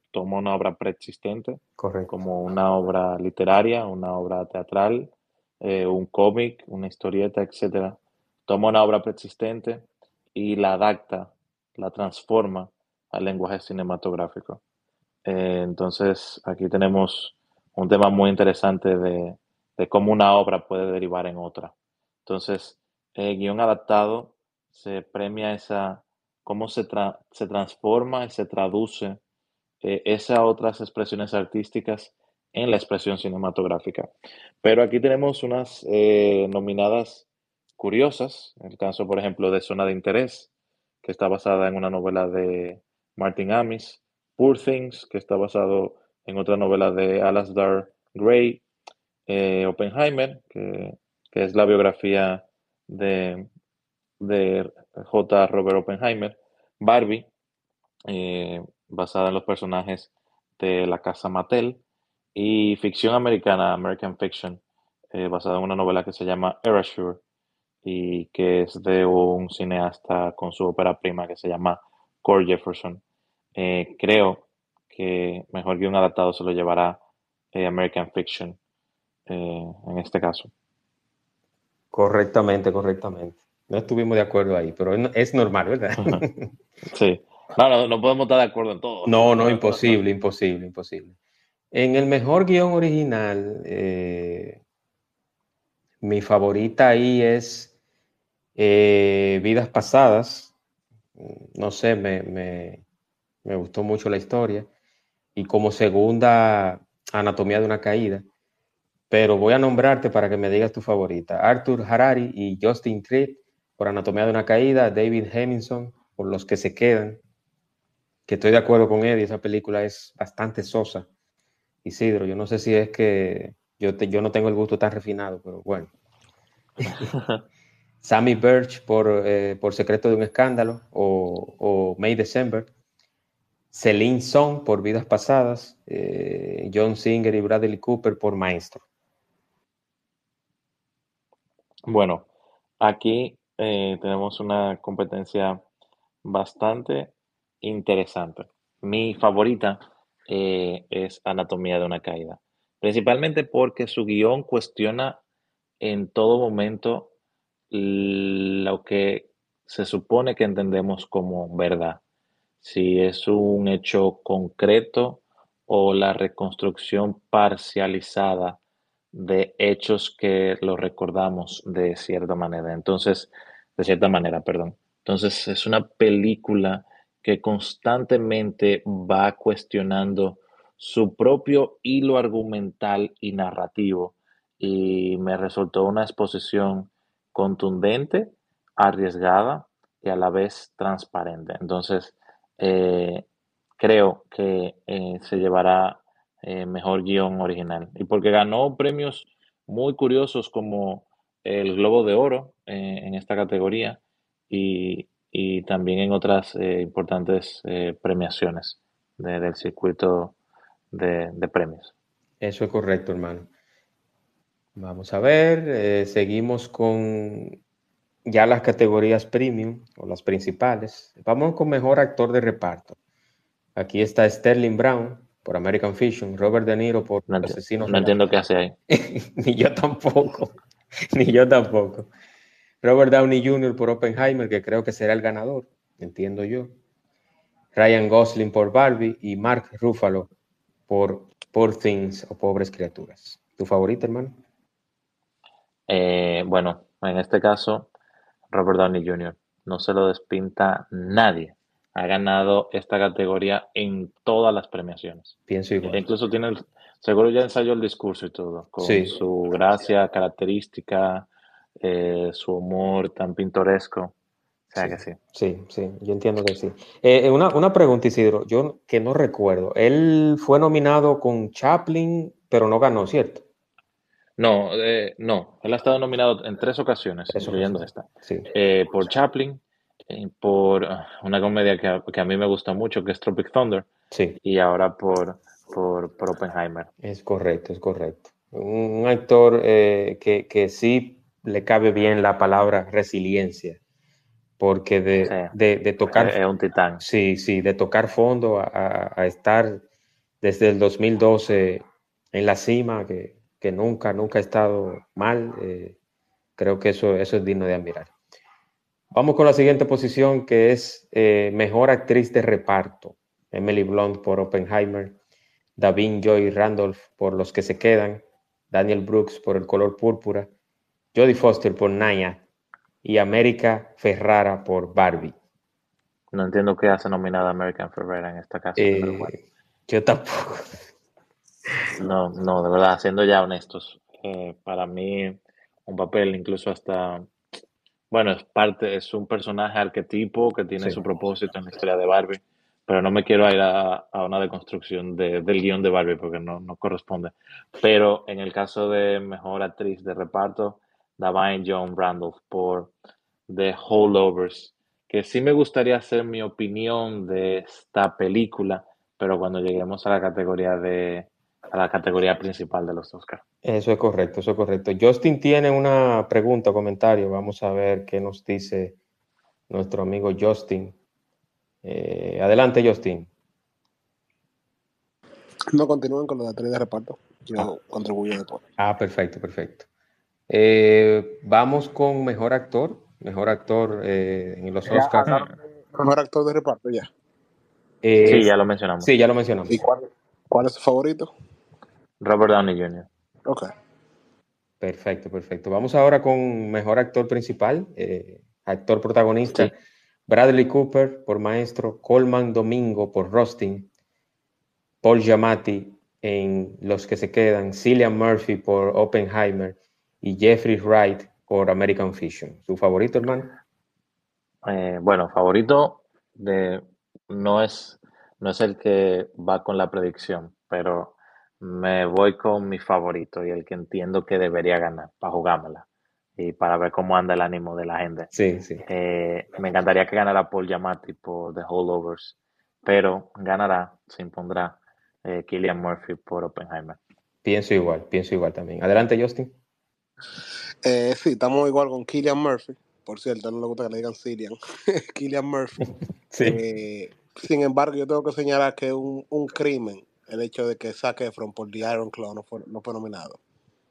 toma una obra preexistente, Correcto. como una obra literaria, una obra teatral, un cómic, una historieta, etcétera. Toma una obra preexistente y la adapta, la transforma al lenguaje cinematográfico. Entonces, aquí tenemos un tema muy interesante de cómo una obra puede derivar en otra. Entonces, guión adaptado se premia esa, cómo se transforma y se traduce esas otras expresiones artísticas en la expresión cinematográfica. Pero aquí tenemos unas nominadas curiosas, el caso, por ejemplo, de Zona de Interés, que está basada en una novela de Martin Amis, Poor Things, que está basado en otra novela de Alasdair Gray, Oppenheimer, que es la biografía de, de J. Robert Oppenheimer, Barbie, basada en los personajes de la casa Mattel, y ficción americana, American Fiction, basada en una novela que se llama Erasure y que es de un cineasta con su ópera prima que se llama Core Jefferson. Creo que mejor guión adaptado se lo llevará American Fiction en este caso. Correctamente, correctamente. No estuvimos de acuerdo ahí, pero es normal, ¿verdad? Sí. No podemos estar de acuerdo en todo. No, no, imposible, imposible, imposible. En el mejor guión original, mi favorita ahí es Vidas Pasadas. No sé, me gustó mucho la historia. Y como segunda, Anatomía de una Caída. Pero voy a nombrarte para que me digas tu favorita. Arthur Harari y Justin Triet por Anatomía de una Caída. David Hemmingson por Los que se quedan. Que estoy de acuerdo con Eddie, esa película es bastante sosa. Isidro, yo no sé si es que yo no tengo el gusto tan refinado, pero bueno. Sammy Birch por Secreto de un Escándalo o May December. Celine Song por Vidas Pasadas. John Singer y Bradley Cooper por Maestro. Bueno, aquí tenemos una competencia bastante interesante. Mi favorita es Anatomía de una Caída, principalmente porque su guión cuestiona en todo momento lo que se supone que entendemos como verdad, si es un hecho concreto o la reconstrucción parcializada de hechos que lo recordamos de cierta manera. Entonces, de cierta manera, perdón. Entonces, es una película que constantemente va cuestionando su propio hilo argumental y narrativo y me resultó una exposición contundente, arriesgada y a la vez transparente. Entonces, eh, creo que se llevará mejor guión original. Y porque ganó premios muy curiosos como el Globo de Oro en esta categoría y también en otras importantes premiaciones del circuito de premios. Eso es correcto, hermano. Vamos a ver, seguimos con ya las categorías premium o las principales. Vamos con mejor actor de reparto. Aquí está Sterling Brown por American Fiction, Robert De Niro por No, Asesinos no en la entiendo qué Luna. hace ahí. Ni yo tampoco, ni yo tampoco. Robert Downey Jr. por Oppenheimer, que creo que será el ganador, entiendo yo. Ryan Gosling por Barbie y Mark Ruffalo por Poor Things o Pobres Criaturas. ¿Tu favorito, hermano? Bueno, en este caso, Robert Downey Jr. No se lo despinta nadie. Ha ganado esta categoría en todas las premiaciones. Pienso igual. Incluso seguro ya ensayó el discurso y todo, con Sí, su gracia característica, su humor tan pintoresco. O sea sí, que sí. sí, sí, yo entiendo que sí. Una pregunta, Isidro, yo que no recuerdo. Él fue nominado con Chaplin, pero no ganó, ¿cierto? No, él ha estado nominado en 3 ocasiones, Tres incluyendo ocasiones. esta. Sí, Por Chaplin, por una comedia que a mí me gusta mucho, que es Tropic Thunder, sí, y ahora por Oppenheimer. es correcto, es correcto. Un actor que sí le cabe bien la palabra resiliencia, porque Sí, de tocar, es un titán. sí, sí, de tocar fondo a estar desde el 2012 en la cima, que nunca ha estado mal. Creo que eso es digno de admirar. Vamos con la siguiente posición, que es mejor actriz de reparto. Emily Blunt por Oppenheimer, Davin Joy Randolph por Los que se quedan, Daniel Brooks por El color púrpura, Jodie Foster por Naya y América Ferrara por Barbie. No entiendo qué hace nominada American Ferrera en este caso, pero bueno. Yo tampoco. No, no, de verdad, siendo ya honestos, para mí un papel incluso hasta, bueno, es un personaje arquetipo que tiene Sí. su propósito en la historia de Barbie, pero no me quiero ir a una deconstrucción del guión de Barbie porque no corresponde. Pero en el caso de mejor actriz de reparto, Da'Vine Joy Randolph por The Holdovers, que sí me gustaría hacer mi opinión de esta película, pero cuando lleguemos a la categoría principal de los Oscars. Eso es correcto, eso es correcto. Justin tiene una pregunta o comentario. Vamos a ver qué nos dice nuestro amigo Justin. Adelante, Justin. No continúen con los de actriz de reparto. Yo contribuyo después. Perfecto, perfecto. Vamos con mejor actor. Mejor actor en los Ya Oscars. hablaron de mejor actor de reparto ya. Sí, ya lo mencionamos. Sí, ya lo mencionamos. ¿Y cuál es su favorito? Robert Downey Jr. Ok. Perfecto, perfecto. Vamos ahora con mejor actor principal, actor protagonista. Sí. Bradley Cooper por Maestro, Colman Domingo por Rustin, Paul Giamatti en Los que se quedan, Cillian Murphy por Oppenheimer y Jeffrey Wright por American Fiction. ¿Su favorito, hermano? Bueno, favorito no es el que va con la predicción, pero me voy con mi favorito y el que entiendo que debería ganar para jugármela y para ver cómo anda el ánimo de la gente. Sí, sí. Me encantaría que ganara Paul Giamatti por The Holdovers, pero ganará, se impondrá Cillian Murphy por Oppenheimer. Pienso igual también. Adelante, Justin. Sí, estamos igual con Cillian Murphy. Por cierto, no le gusta que le digan Cillian. Cillian Murphy. Sí. Sin embargo, yo tengo que señalar que es un crimen el hecho de que Zac Efron por The Iron Claw no fue nominado.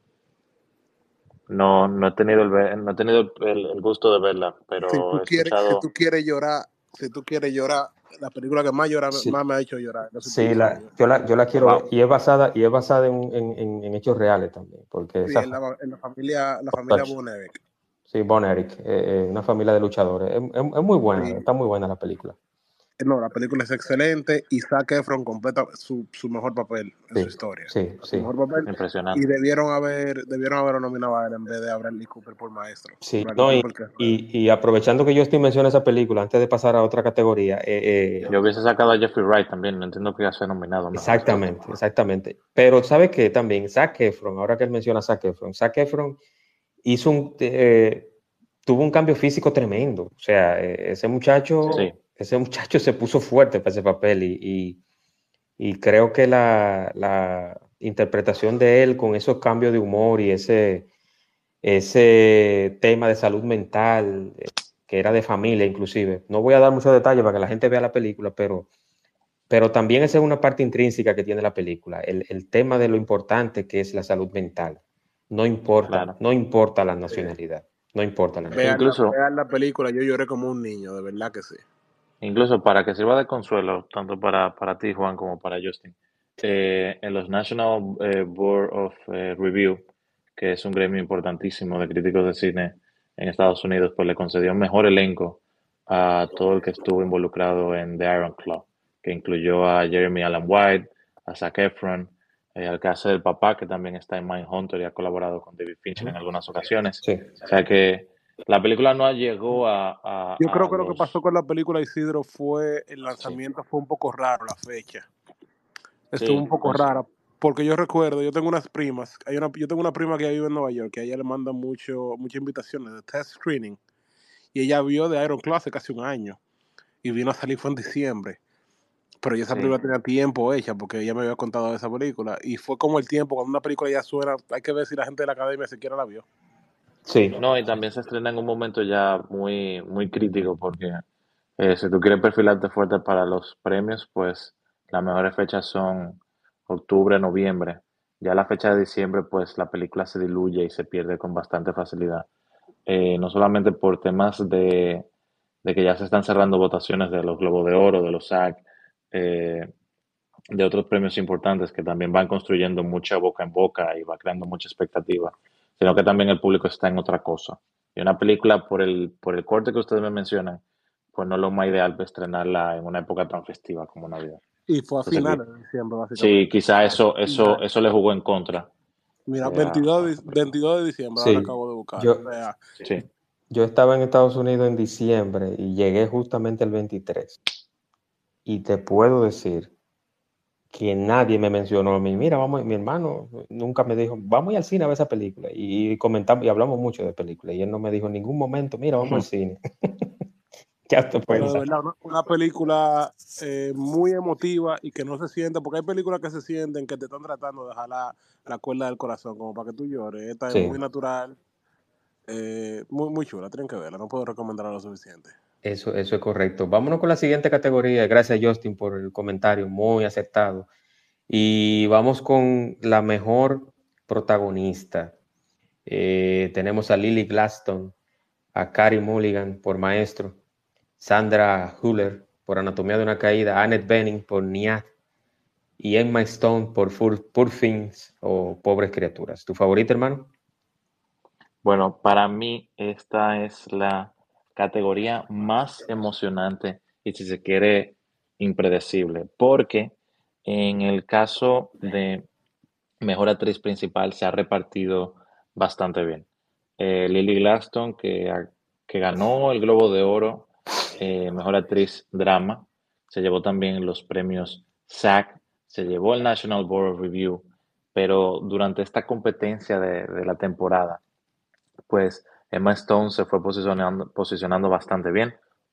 No he tenido el gusto de verla, pero he Si escuchado. tú quieres llorar, la película que más Sí. me ha hecho llorar. Sí, yo la quiero ver y es basada en hechos reales también, porque sí, en la familia Von Erich. Sí, Von Erich, una familia de luchadores. Es muy buena, sí. Está muy buena la película. No, la película es excelente y Zac Efron completa su mejor papel en su historia. Sí. Mejor papel. Impresionante. Y debieron haberlo nominado a él en vez de a Bradley Cooper por Maestro. Sí, no, y aprovechando que Justin menciona esa película, antes de pasar a otra categoría. Yo hubiese sacado a Jeffrey Wright también, no entiendo que iba a ser nominado. Exactamente. Pero ¿sabe qué? También Zac Efron, ahora que él menciona a Zac Efron hizo tuvo un cambio físico tremendo. O sea, ese muchacho se puso fuerte para ese papel y creo que la interpretación de él con esos cambios de humor y ese tema de salud mental, que era de familia inclusive. No voy a dar muchos detalles para que la gente vea la película, pero también esa es una parte intrínseca que tiene la película, el tema de lo importante que es la salud mental. No importa la nacionalidad. No importa la nacionalidad. Vean la película, yo lloré como un niño, de verdad que sí. Incluso para que sirva de consuelo, tanto para ti, Juan, como para Justin, en los National Board of Review, que es un gremio importantísimo de críticos de cine en Estados Unidos, pues le concedió mejor elenco a todo el que estuvo involucrado en The Iron Claw, que incluyó a Jeremy Allen White, a Zac Efron, al que hace el papá, que también está en Mindhunter y ha colaborado con David Fincher en algunas ocasiones. Sí. O sea que la película no llegó a yo creo que lo que pasó con la película Isidro fue el lanzamiento fue un poco raro, la fecha. Estuvo un poco rara, porque yo recuerdo, yo tengo unas primas, yo tengo una prima que vive en Nueva York, que a ella le mandan muchas invitaciones de test screening, y ella vio de Iron Claw hace casi un año, y vino a salir fue en diciembre, pero ya esa película tenía tiempo hecha, porque ella me había contado de esa película, y fue como el tiempo, cuando una película ya suena, hay que ver si la gente de la academia siquiera la vio. Sí. No, y también se estrena en un momento ya muy, muy crítico, porque si tú quieres perfilarte fuerte para los premios, pues las mejores fechas son octubre, noviembre. Ya la fecha de diciembre, pues la película se diluye y se pierde con bastante facilidad. No solamente por temas de que ya se están cerrando votaciones de los Globos de Oro, de los SAG, eh, de otros premios importantes que también van construyendo mucha boca en boca y va creando mucha expectativa, sino que también el público está en otra cosa. Y una película, por el corte que ustedes me mencionan, pues no es lo más ideal de estrenarla en una época tan festiva como Navidad. Y fue a Entonces, finales de diciembre, sí, básicamente. quizá Al final. eso le jugó en contra Mira, a esta película. 22 de diciembre, ahora Sí, acabo de buscar. O yo, sea, Sí. yo estaba en Estados Unidos en diciembre y llegué justamente el 23. Y te puedo decir que nadie me mencionó a mí. Mira, vamos, mi hermano nunca me dijo, vamos a ir al cine a ver esa película. Y comentamos y hablamos mucho de películas. Y él no me dijo en ningún momento, mira, vamos al cine. Ya te puedes pero de pensar. verdad, una película muy emotiva y que no se siente, porque hay películas que se sienten que te están tratando de jalar la cuerda del corazón, como para que tú llores. Esta es muy Sí, natural, muy chula, tienen que verla, no puedo recomendarla lo suficiente. eso es correcto. Vámonos con la siguiente categoría. Gracias, Justin, por el comentario, muy acertado. Y vamos con la mejor protagonista. Tenemos a Lily Gladstone, a Carey Mulligan por Maestro, Sandra Hüller por Anatomía de una Caída, Annette Bening por Niad y Emma Stone por Poor Things o Pobres Criaturas. ¿Tu favorita, hermano? Bueno, para mí esta es la categoría más emocionante y si se quiere impredecible, porque en el caso de mejor actriz principal se ha repartido bastante bien. Lily Gladstone, que ganó el Globo de Oro, mejor actriz drama, se llevó también los premios SAG, se llevó el National Board of Review, pero durante esta competencia de la temporada, pues Emma Stone se fue posicionando bastante bien.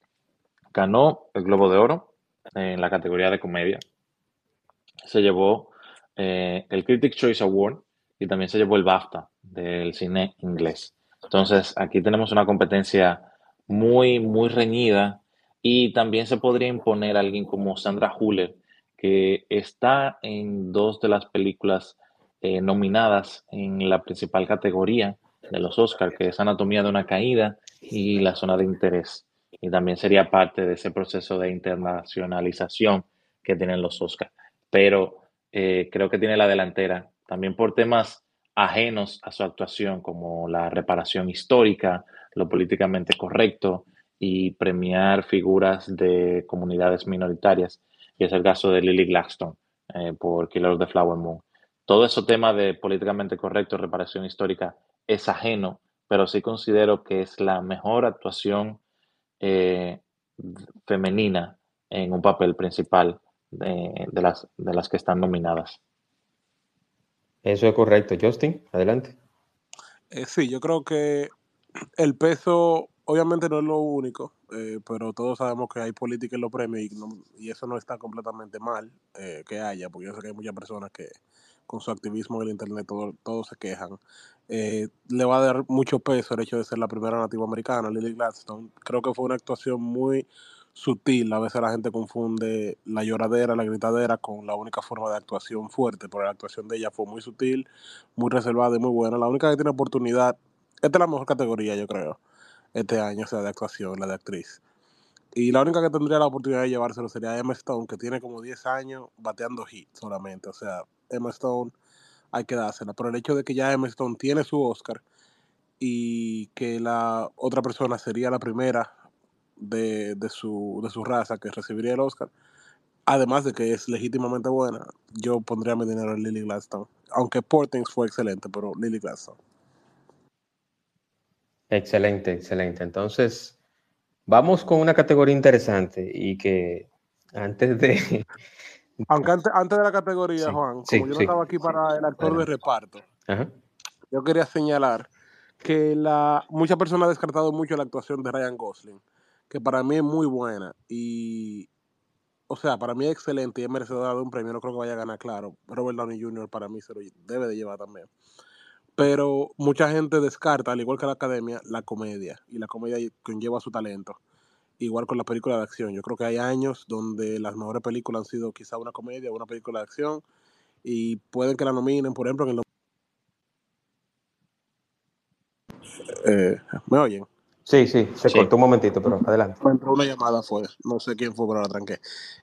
Ganó el Globo de Oro en la categoría de comedia. Se llevó el Critics' Choice Award y también se llevó el BAFTA del cine inglés. Entonces, aquí tenemos una competencia muy reñida y también se podría imponer a alguien como Sandra Hüller, que está en dos de las películas nominadas en la principal categoría de los Oscars, que es Anatomía de una Caída y La Zona de Interés. Y también sería parte de ese proceso de internacionalización que tienen los Oscars. Pero creo que tiene la delantera, también por temas ajenos a su actuación, como la reparación histórica, lo políticamente correcto y premiar figuras de comunidades minoritarias, y es el caso de Lily Gladstone por Killer of the Flower Moon. Todo ese tema de políticamente correcto, reparación histórica, es ajeno, pero sí considero que es la mejor actuación eh, femenina en un papel principal de las que están nominadas. Eso es correcto. Justin, adelante. Sí, yo creo que el peso obviamente no es lo único, pero todos sabemos que hay política en los premios y eso no está completamente mal que haya, porque yo sé que hay muchas personas que con su activismo en el internet todos se quejan. Le va a dar mucho peso el hecho de ser la primera nativa americana, Lily Gladstone. Creo que fue una actuación muy sutil. A veces la gente confunde la lloradera, la gritadera con la única forma de actuación fuerte, pero la actuación de ella fue muy sutil, muy reservada y muy buena. La única que tiene oportunidad, esta es la mejor categoría, yo creo, este año, o sea, de actuación, la de actriz. Y la única que tendría la oportunidad de llevárselo sería Emma Stone, que tiene como 10 años bateando hit solamente. O sea, Emma Stone hay que dársela. Pero el hecho de que ya Emma Stone tiene su Oscar y que la otra persona sería la primera de su raza que recibiría el Oscar, además de que es legítimamente buena, yo pondría mi dinero en Lily Gladstone. Aunque Poor Things fue excelente, pero Lily Gladstone. Excelente, excelente. Entonces, vamos con una categoría interesante y que antes de... Aunque antes de la categoría, Sí, Juan, como sí, yo no sí. estaba aquí para el actor de Adelante. reparto, Ajá. yo quería señalar que muchas personas han descartado mucho la actuación de Ryan Gosling, que para mí es muy buena y, o sea, para mí es excelente y es merecedora de un premio. No creo que vaya a ganar, claro. Robert Downey Jr. para mí se lo debe de llevar también. Pero mucha gente descarta, al igual que la academia, la comedia. Y la comedia conlleva su talento. Igual con la película de acción. Yo creo que hay años donde las mejores películas han sido quizá una comedia o una película de acción. y pueden que la nominen, por ejemplo, en el... ¿Me oyen? Sí, se cortó un momentito, pero adelante. Me entró una llamada, no sé quién fue, pero la tranqué.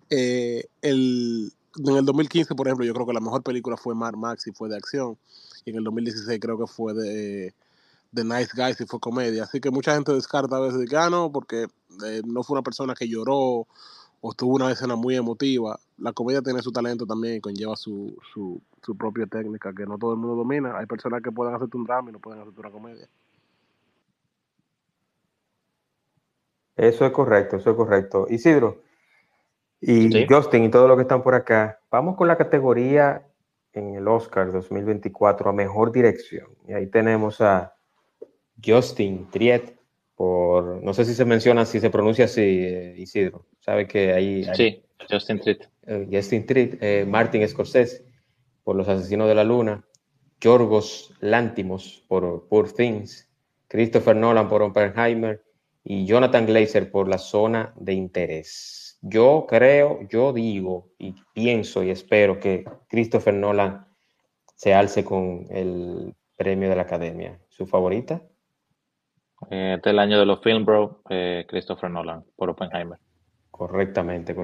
En el 2015, por ejemplo, yo creo que la mejor película fue Mad Max y fue de acción. Y en el 2016 creo que fue de Nice Guys y fue comedia. Así que mucha gente descarta a veces de que, no, porque no fue una persona que lloró o tuvo una escena muy emotiva. La comedia tiene su talento también y conlleva su propia técnica que no todo el mundo domina. Hay personas que pueden hacerte un drama y no pueden hacerte una comedia. Eso es correcto. Isidro y Sí. Justin y todos los que están por acá, vamos con la categoría en el Oscar 2024 a Mejor Dirección. Y ahí tenemos a Justin Triet por, no sé si se menciona, si se pronuncia así, Isidro. Sabe que ahí... Sí, Justin Triet. Justin Triet, Martin Scorsese por Los Asesinos de la Luna, Yorgos Lanthimos por Poor Things, Christopher Nolan por Oppenheimer y Jonathan Glazer por La Zona de Interés. Yo digo y pienso y espero que Christopher Nolan se alce con el premio de la Academia. ¿Su favorita? Este es el año de los Film Bro, Christopher Nolan por Oppenheimer. Correctamente.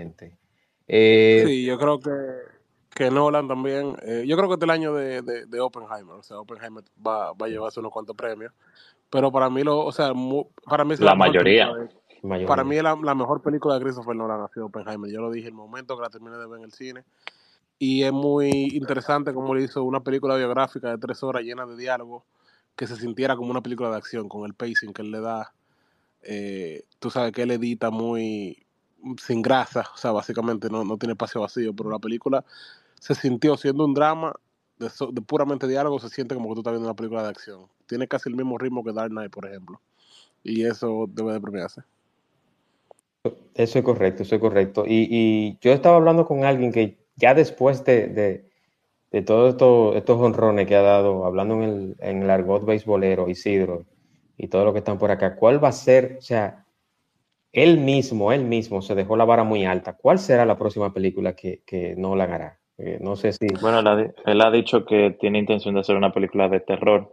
Sí, yo creo que Nolan también. Yo creo que este es el año de Oppenheimer. O sea, Oppenheimer va a llevarse unos cuantos premios. Pero para mí, para mí es la La mejor película mayoría. para mí la mejor película de Christopher Nolan ha sido Oppenheimer. Yo lo dije el momento que la terminé de ver en el cine. Y es muy interesante cómo le hizo una película biográfica de 3 horas llena de diálogo que se sintiera como una película de acción, con el pacing que él le da. Tú sabes que él edita muy sin grasa, o sea, básicamente no tiene espacio vacío, pero la película se sintió siendo un drama de puramente diálogo, se siente como que tú estás viendo una película de acción. Tiene casi el mismo ritmo que Dark Knight, por ejemplo, y eso debe de premiarse. Eso es correcto. Y yo estaba hablando con alguien que ya después de todos estos honrones que ha dado, hablando en el argot beisbolero, Isidro, y todo lo que están por acá, ¿cuál va a ser? O sea, él mismo se dejó la vara muy alta. ¿Cuál será la próxima película que Nolan hará? No sé si... Bueno, él ha dicho que tiene intención de hacer una película de terror.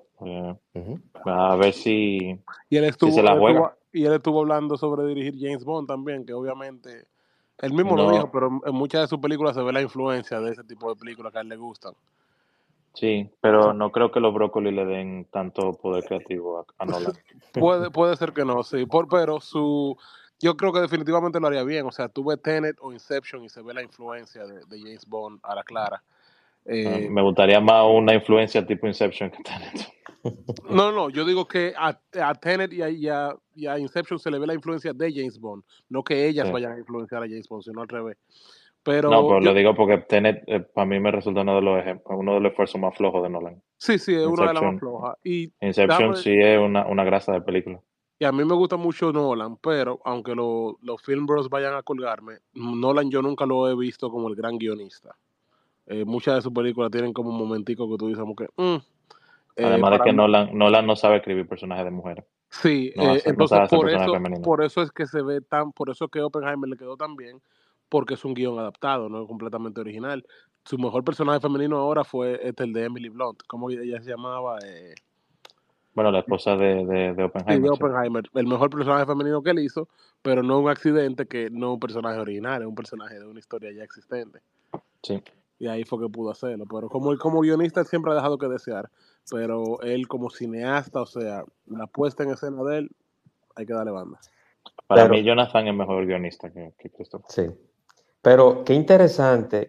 A ver si Y se la juega. él estuvo hablando sobre dirigir James Bond también, que obviamente él mismo lo dijo, No, pero en muchas de sus películas se ve la influencia de ese tipo de películas que a él le gustan. sí, O pero sea, no creo que los brócolis le den tanto poder creativo a Nolan. puede ser que no, sí, pero yo creo que definitivamente lo haría bien. O sea, tú ves Tenet o Inception y se ve la influencia de James Bond a la clara. Me gustaría más una influencia tipo Inception que Tenet. No, yo digo que a Tenet y a Inception se le ve la influencia de James Bond, no que ellas Sí. vayan a influenciar a James Bond, sino al revés. No, Pero pero lo digo porque Tenet para mí me resulta uno de los esfuerzos más flojos de Nolan. sí, es una de las más Inception, flojas. Y Inception déjame, sí es una grasa de película. y a mí me gusta mucho Nolan, pero aunque los Film Bros vayan a colgarme, Nolan yo nunca lo he visto como el gran guionista. Muchas de sus películas tienen como un momentico que tú dices como que Además de para que mí, Nolan no sabe escribir personajes de mujeres. sí, No entonces sabe hacer personajes femeninos. por eso es que se ve por eso es que Oppenheimer le quedó tan bien, porque es un guión adaptado, no es completamente original. Su mejor personaje femenino ahora fue el de Emily Blunt, ¿cómo ella se llamaba? Bueno, la esposa de Sí, de Oppenheimer, sí. Oppenheimer, el mejor personaje femenino que él hizo, pero no un accidente, que no un personaje original, es un personaje de una historia ya existente. Sí. Y ahí fue que pudo hacerlo. Pero como guionista él siempre ha dejado que desear. Pero él como cineasta, o sea, la puesta en escena de él, hay que darle banda. Para mí Jonathan es mejor guionista que Christopher. Sí. Pero qué interesante.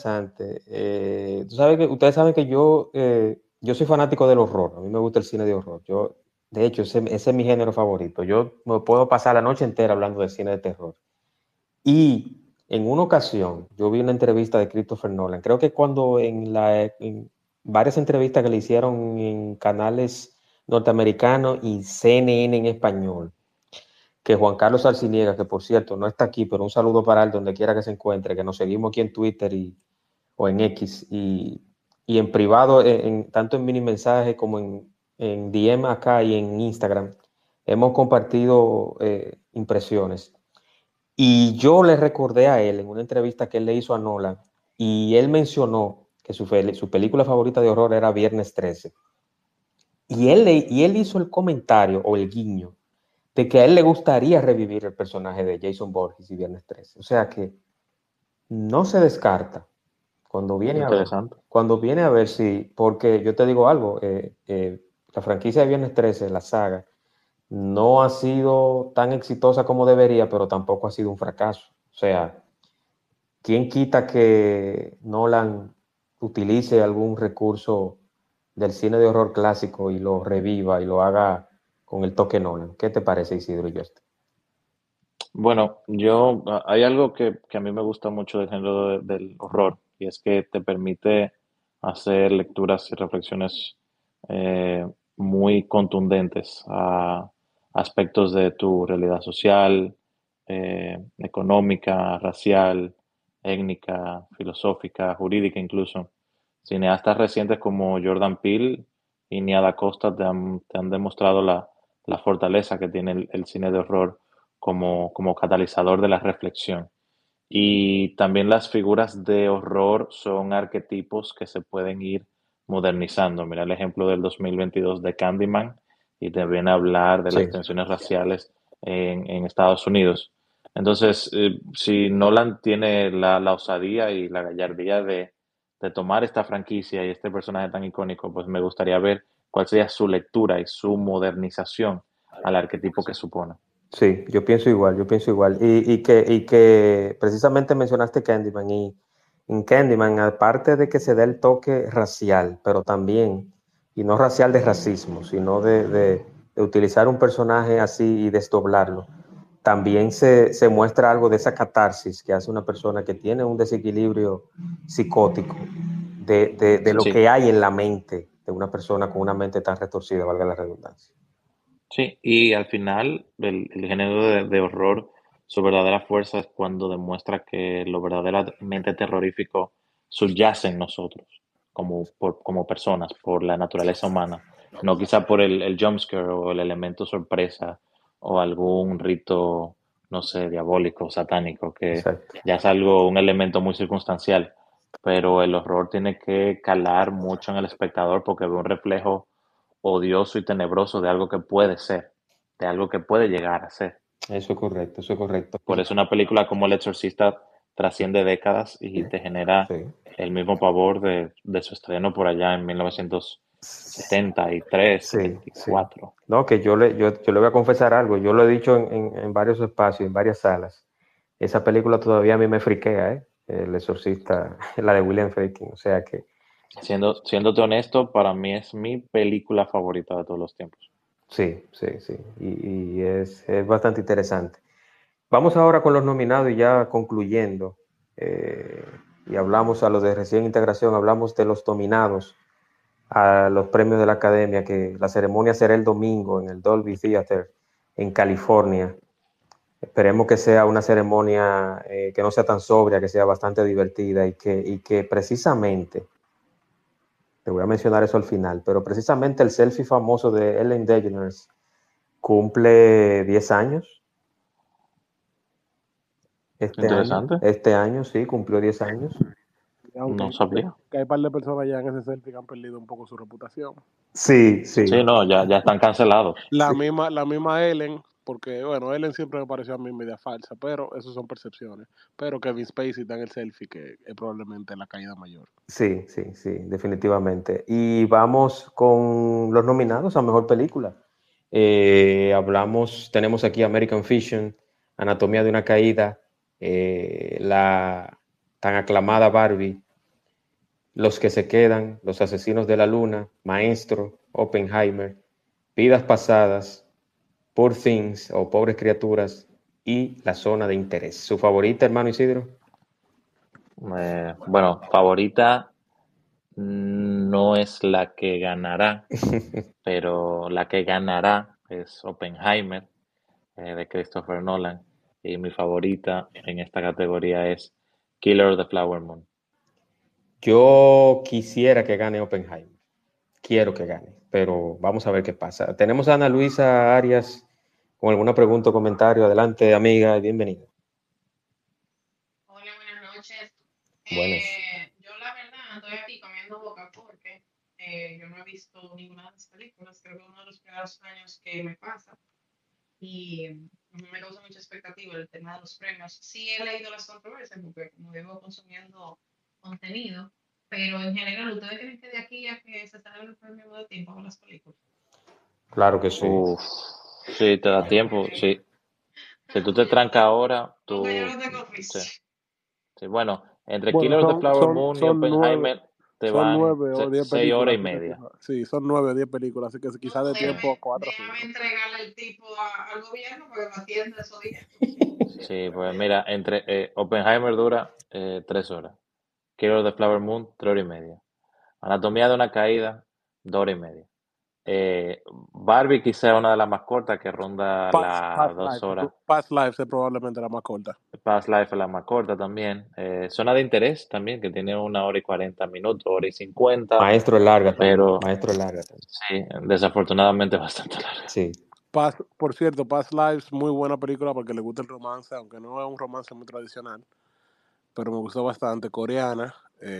Ustedes saben que yo soy fanático del horror. A mí me gusta el cine de horror. De hecho, ese es mi género favorito. Yo me puedo pasar la noche entera hablando de cine de terror. Y en una ocasión, yo vi una entrevista de Christopher Nolan. Creo que cuando en varias entrevistas que le hicieron en canales norteamericanos y CNN en español, que Juan Carlos Arciniega, que por cierto no está aquí, pero un saludo para él donde quiera que se encuentre, que nos seguimos aquí en Twitter o en X y en privado, tanto en mini mensaje como en DM acá y en Instagram, hemos compartido impresiones. Y yo le recordé a él en una entrevista que él le hizo a Nolan, y él mencionó que su película favorita de horror era Viernes 13. Y él hizo el comentario o el guiño de que a él le gustaría revivir el personaje de Jason Voorhees y Viernes 13. O sea que no se descarta cuando viene a ver si, porque yo te digo algo, la franquicia de Viernes 13, la saga, no ha sido tan exitosa como debería, pero tampoco ha sido un fracaso. O sea, ¿quién quita que Nolan utilice algún recurso del cine de horror clásico y lo reviva y lo haga con el toque Nolan? ¿Qué te parece, Isidro y Justin? Bueno, hay algo que a mí me gusta mucho del género del horror, y es que te permite hacer lecturas y reflexiones muy contundentes a aspectos de tu realidad social, económica, racial, étnica, filosófica, jurídica incluso. Cineastas recientes como Jordan Peele y Nia Da Costa te han demostrado la fortaleza que tiene el cine de horror como catalizador de la reflexión. Y también las figuras de horror son arquetipos que se pueden ir modernizando. Mira el ejemplo del 2022 de Candyman, y te viene a hablar de las Sí. tensiones raciales en Estados Unidos. Entonces, si Nolan tiene la osadía y la gallardía de tomar esta franquicia y este personaje tan icónico, pues me gustaría ver cuál sería su lectura y su modernización al arquetipo que supone. Sí, yo pienso igual, yo pienso igual. Y que precisamente mencionaste Candyman, y en Candyman, aparte de que se da el toque racial, pero también, y no racial de racismo, sino de utilizar un personaje así y desdoblarlo, también se muestra algo de esa catarsis que hace una persona que tiene un desequilibrio psicótico, de lo Sí. que hay en la mente de una persona con una mente tan retorcida, valga la redundancia. Sí, y al final el género de horror, su verdadera fuerza es cuando demuestra que lo verdaderamente terrorífico subyace en nosotros, como personas, por la naturaleza humana, no quizá por el jumpscare o el elemento sorpresa o algún rito, no sé, diabólico, satánico, que Exacto. ya es un elemento muy circunstancial, pero el horror tiene que calar mucho en el espectador porque ve un reflejo odioso y tenebroso de algo que puede ser, de algo que puede llegar a ser. Eso es correcto, eso es correcto. Por eso una película como El Exorcista trasciende décadas y te genera Sí. el mismo pavor de su estreno por allá en 1973, Sí, sí. 74. No, que yo le voy a confesar algo. Yo lo he dicho en varios espacios, en varias salas. Esa película todavía a mí me friquea, ¿eh? El Exorcista, la de William Friedkin. O sea que Siéndote honesto, para mí es mi película favorita de todos los tiempos. sí, sí, sí. Y es bastante interesante. Vamos ahora con los nominados y ya concluyendo. eh, y hablamos a los de recién integración, hablamos de los nominados a los premios de la Academia, que la ceremonia será el domingo en el Dolby Theater en California. Esperemos que sea una ceremonia que no sea tan sobria, que sea bastante divertida y que precisamente, te voy a mencionar eso al final, pero precisamente el selfie famoso de Ellen DeGeneres cumple 10 años este año. Interesante, Este año sí, cumplió 10 años. no Aunque sabía. que hay un par de personas ya en ese selfie que han perdido un poco su reputación. Sí, sí. Sí, no, ya están cancelados. La misma Ellen, porque bueno, Ellen siempre me pareció a mí media falsa, pero eso son percepciones. Pero Kevin Spacey está en el selfie, que es probablemente la caída mayor. Sí, sí, sí, definitivamente. Y vamos con los nominados a mejor película. Tenemos aquí American Fiction, Anatomía de una caída, la tan aclamada Barbie, Los que se quedan, Los asesinos de la luna, Maestro, Oppenheimer, Vidas pasadas, Poor Things o Pobres criaturas y La zona de interés. ¿Su favorita, hermano Isidro? Bueno, favorita no es la que ganará, pero la que ganará es Oppenheimer, de Christopher Nolan, y mi favorita en esta categoría es Killer of the Flower Moon. Yo quisiera que gane Oppenheimer. Quiero que gane, pero vamos a ver qué pasa. Tenemos a Ana Luisa Arias con alguna pregunta o comentario. Adelante, amiga, y bienvenida. Hola, buenas noches. Buenas. Yo la verdad estoy aquí yo no he visto ninguna de las películas, creo que es uno de los primeros años que me pasa y me causa mucha expectativa el tema de los premios. Sí he leído las controversias porque como vivo consumiendo contenido, pero en general, ¿ustedes creen que de aquí a que se celebre el premio de tiempo con las películas? Claro que sí. Uf, sí, te da tiempo, sí. Si tú te trancas ahora, Aunque yo tú, no tengo sí, oficio. sí. Bueno, entre Bueno, Killer of the Flower Moon y son nueve, Oppenheimer te son van 9 o 10 seis horas películas, y así que media. sí, son 9 o 10 películas, así que quizás No, de tiempo a 4 o déjame 5. entregarle el tipo al gobierno para que lo atienda esos días. Sí, pues mira, entre Oppenheimer dura 3 horas. Killer of the Flower Moon, 3 horas y media. Anatomía de una caída, 2 horas y media. Eh, Barbie quizá es una de las más cortas, que ronda las Past dos Life, horas. Past Life es probablemente la más corta. Past Life es la más corta también. Zona de interés también, que tiene 1 hora y 40 minutos, 1 hora y 50, Maestro es larga también. pero Maestro es larga también. sí, desafortunadamente bastante larga. Sí. Por cierto, Past Lives, muy buena película porque le gusta el romance, aunque no es un romance muy tradicional, pero me gustó bastante, coreana.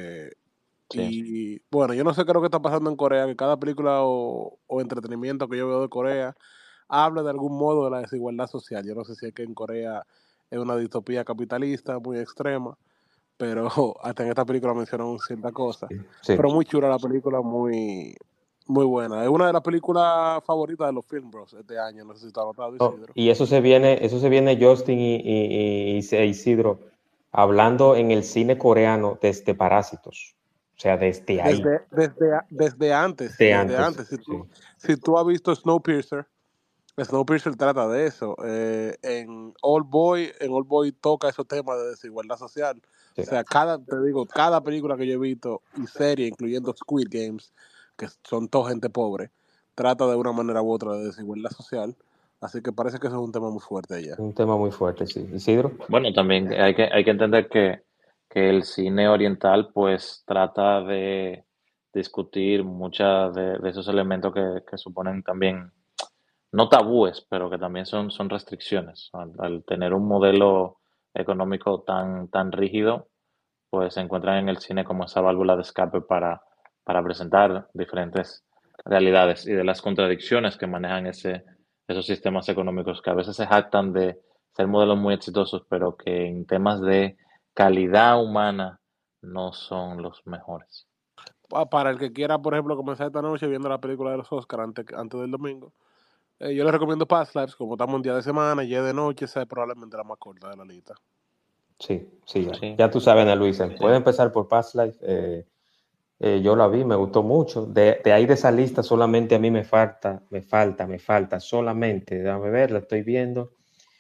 Sí. Y bueno, yo no sé qué es lo que está pasando en Corea, que cada película o entretenimiento que yo veo de Corea habla de algún modo de la desigualdad social. Yo no sé si es que en Corea es una distopía capitalista muy extrema, pero hasta en esta película mencionan cierta cosa. Sí. Pero muy chula la película, muy, muy buena. Es una de las películas favoritas de los Film Bros este año, no sé si está anotado, Isidro. Y eso se viene Justin y Isidro hablando en el cine coreano desde Parásitos. O sea, desde ahí. Desde antes, De desde antes. antes. Sí. Si tú has visto Snowpiercer trata de eso. En Old Boy toca esos temas de desigualdad social. Sí. O sea, cada película que yo he visto y serie, incluyendo Squid Games, que son toda gente pobre, trata de una manera u otra de desigualdad social. Así que parece que eso es un tema muy fuerte allá. Un tema muy fuerte, sí. Isidro. Bueno, también hay que entender que el cine oriental pues trata de discutir muchos de esos elementos que suponen también, no tabúes, pero que también son restricciones. Al tener un modelo económico tan rígido, pues se encuentran en el cine como esa válvula de escape para presentar diferentes realidades y de las contradicciones que manejan esos sistemas económicos que a veces se jactan de ser modelos muy exitosos, pero que en temas de calidad humana no son los mejores. Para el que quiera, por ejemplo, comenzar esta noche viendo la película de los Oscars antes del domingo, yo les recomiendo Past Lives, como estamos en día de semana, ya de noche, esa es probablemente la más corta de la lista. Sí, sí, Sí, ya tú sabes, Ana Luisa. sí. Puede empezar por Past Life. Yo la vi, me gustó mucho. De ahí de esa lista solamente a mí me falta solamente, déjame ver, la estoy viendo.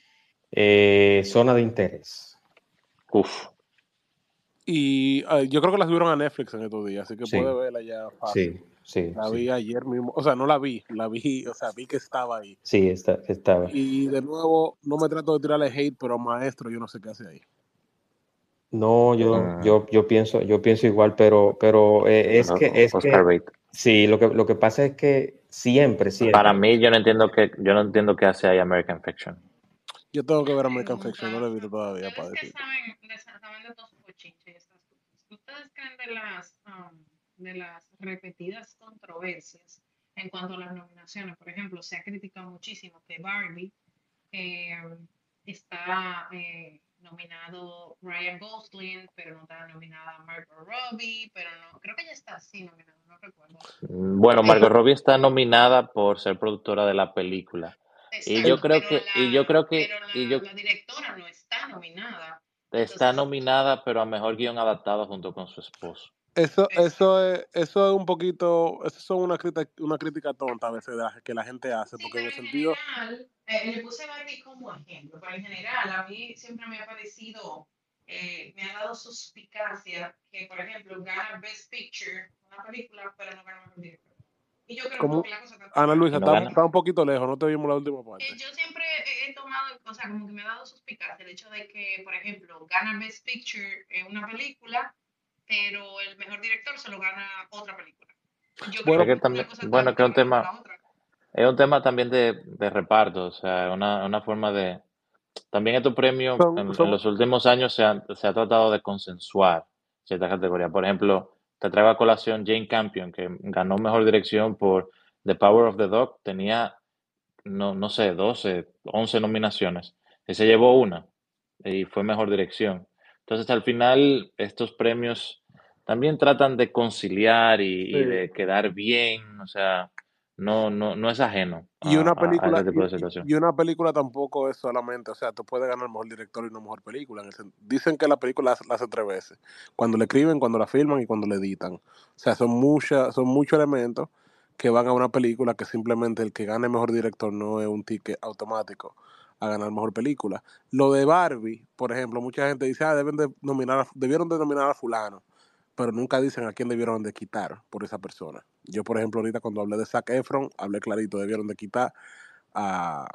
Zona de interés. Uf, Y yo creo que la subieron a Netflix en estos días, así que Sí, puede verla ya fácil. sí. La vi ayer mismo, o sea, no la vi, o sea, vi que estaba ahí. Sí, estaba. Y de nuevo, no me trato de tirarle hate, pero maestro, yo no sé qué hace ahí. No, yo pienso igual, pero es que Oscar Bate. sí, lo que pasa es que siempre. Para mí, yo no entiendo qué hace ahí American Fiction. Yo tengo que ver American Fiction, no lo he visto todavía para Ustedes que decir. saben de todos los bochinches y estas cosas, ¿ustedes creen de las repetidas controversias en cuanto a las nominaciones? Por ejemplo, se ha criticado muchísimo que Barbie eh, está nominado Ryan Gosling, pero no está nominada Margot Robbie, pero no, creo que ya está así nominada, no recuerdo. Bueno, Margot Robbie está nominada por ser productora de la película. Y yo Exacto, creo pero la directora no está nominada. está Entonces, nominada, pero a mejor guión adaptado junto con su esposo. Eso es un poquito, eso son una crítica tonta a veces que la gente hace, sí, porque en pero el en sentido, general, le puse Barbie como ejemplo, pero en general a mí siempre me ha parecido, me ha dado suspicacia que, por ejemplo, gana Best Picture, una película, pero no gana Mejor Director. Y yo creo como que la cosa está tan Ana mal. Luisa, Y no gana. está un poquito lejos, no te vimos la última parte. Yo siempre he tomado, o sea, como que me ha dado suspicacia el hecho de que, por ejemplo, gana Best Picture en una película, pero el mejor director se lo gana otra película. Yo Bueno, creo Es que que una también, cosa está bueno, que tan mal por la otra. es un tema también de reparto, o sea, una forma de. También estos premios son, en son, los últimos años se ha tratado de consensuar ciertas categorías. Por ejemplo, te traigo a colación Jane Campion, que ganó mejor dirección por The Power of the Dog, tenía, no sé, 12, 11 nominaciones, y se llevó una, y fue mejor dirección. Entonces, al final, estos premios también tratan de conciliar y Sí. de quedar bien, o sea, no es ajeno Y una a película, ese tipo de situación. y una película tampoco es solamente, o sea, tú puedes ganar mejor director y no mejor película. Dicen que la película la hace tres veces. Cuando la escriben, cuando la filman y cuando la editan. O sea, son muchos elementos que van a una película que simplemente el que gane mejor director no es un ticket automático a ganar mejor película. Lo de Barbie, por ejemplo, mucha gente dice, debieron de nominar a fulano, pero nunca dicen a quién debieron de quitar por esa persona. Yo, por ejemplo, ahorita cuando hablé de Zac Efron, hablé clarito, debieron de quitar a,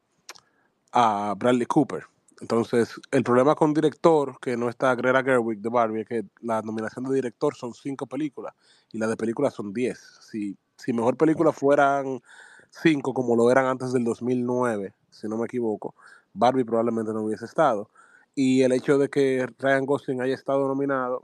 a Bradley Cooper. Entonces, el problema con director, que no está Greta Gerwig de Barbie, es que la nominación de director son 5 películas y las de películas son 10. Si mejor película fueran 5 como lo eran antes del 2009, si no me equivoco, Barbie probablemente no hubiese estado. Y el hecho de que Ryan Gosling haya estado nominado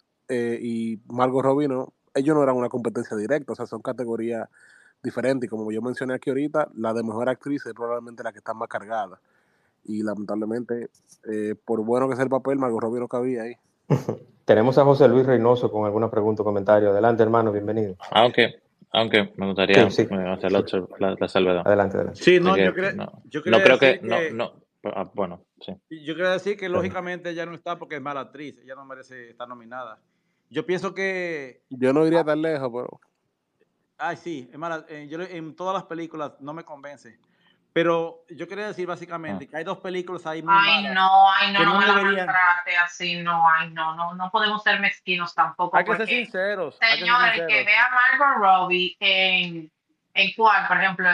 y Margot Robbie no, ellos no eran una competencia directa, o sea, son categorías diferentes. Y como yo mencioné aquí ahorita, la de mejor actriz es probablemente la que está más cargada. Y lamentablemente, por bueno que sea el papel, Margot Robbie no cabía ahí. Tenemos a José Luis Reynoso con alguna pregunta o comentario. Adelante, hermano, bienvenido. Aunque me gustaría Sí, hacer sí. la salvedad. Adelante. Sí, De no, que yo no quería creo que, decir que, bueno, sí. yo quería decir que lógicamente ella no está porque es mala actriz, ella no merece estar nominada. Yo pienso que, Yo no iría tan lejos, pero ay sí, es mala, en todas las películas no me convence. Pero yo quería decir básicamente que hay dos películas ahí muy malas Ay, no, que no no me la deberían. maltrate así, no, ay, no podemos ser mezquinos tampoco, Hay que ser porque, sinceros, señores, que vea a Margot Robbie en cuál, por ejemplo,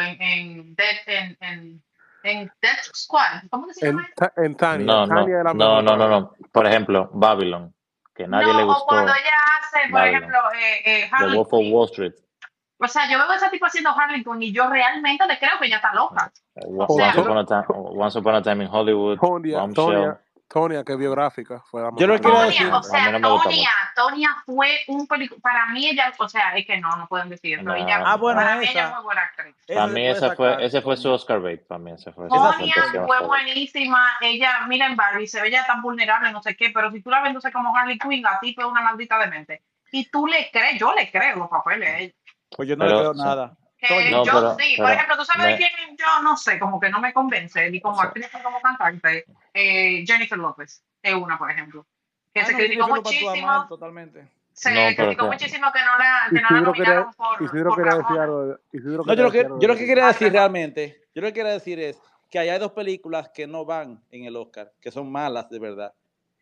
en Death Squad, ¿cómo que se llama eso? en Tania, No, Tania no, es la no, mejor no, para no, mí. no. Por ejemplo, Babylon, que a nadie le No, o cuando gustó ella hace, por Babylon. ejemplo, The Harley Wolf of Quinn. Wall Street. O sea, yo veo a ese tipo haciendo Harley Quinn y yo realmente le creo que ella está loca. O O sea, Once Upon a Time in Hollywood, Tonya, Bombshell. que es biográfica, fue la Yo mejor lo quiero película. decir, A mí no me gusta mucho. Tonya fue un película, para mí ella, o sea, es que no pueden decir eso. Ella, No, bueno, para mí ella es muy buena actriz. para esa se mí puede sacar, ese fue su Tonya. Oscar bait, para mí ese fue su Esa se Tonya actuación puede. fue Oscar bait. buenísima, ella, mira en Barbie, se ve ya tan vulnerable, no sé qué, pero si tú la ves entonces como Harley Quinn, la tipa es una maldita demente. Y tú le crees, yo le creo los papeles a ella. Pues yo no le creo Sí. nada. Que No, yo sí, por pero ejemplo, tú sabes de quién yo no sé, como que no me convence, ni como sí. actriz ni como cantante, Jennifer López, es una, por ejemplo, que se No, criticó Jennifer López actúa mal, muchísimo, totalmente. No, pero que no la nominaron Isidro por quería decir Ramona. algo. Isidro No, quería decir algo yo lo de que Jennifer. quería decir realmente, yo lo que quería decir es que hay dos películas que no van en el Oscar, que son malas de verdad,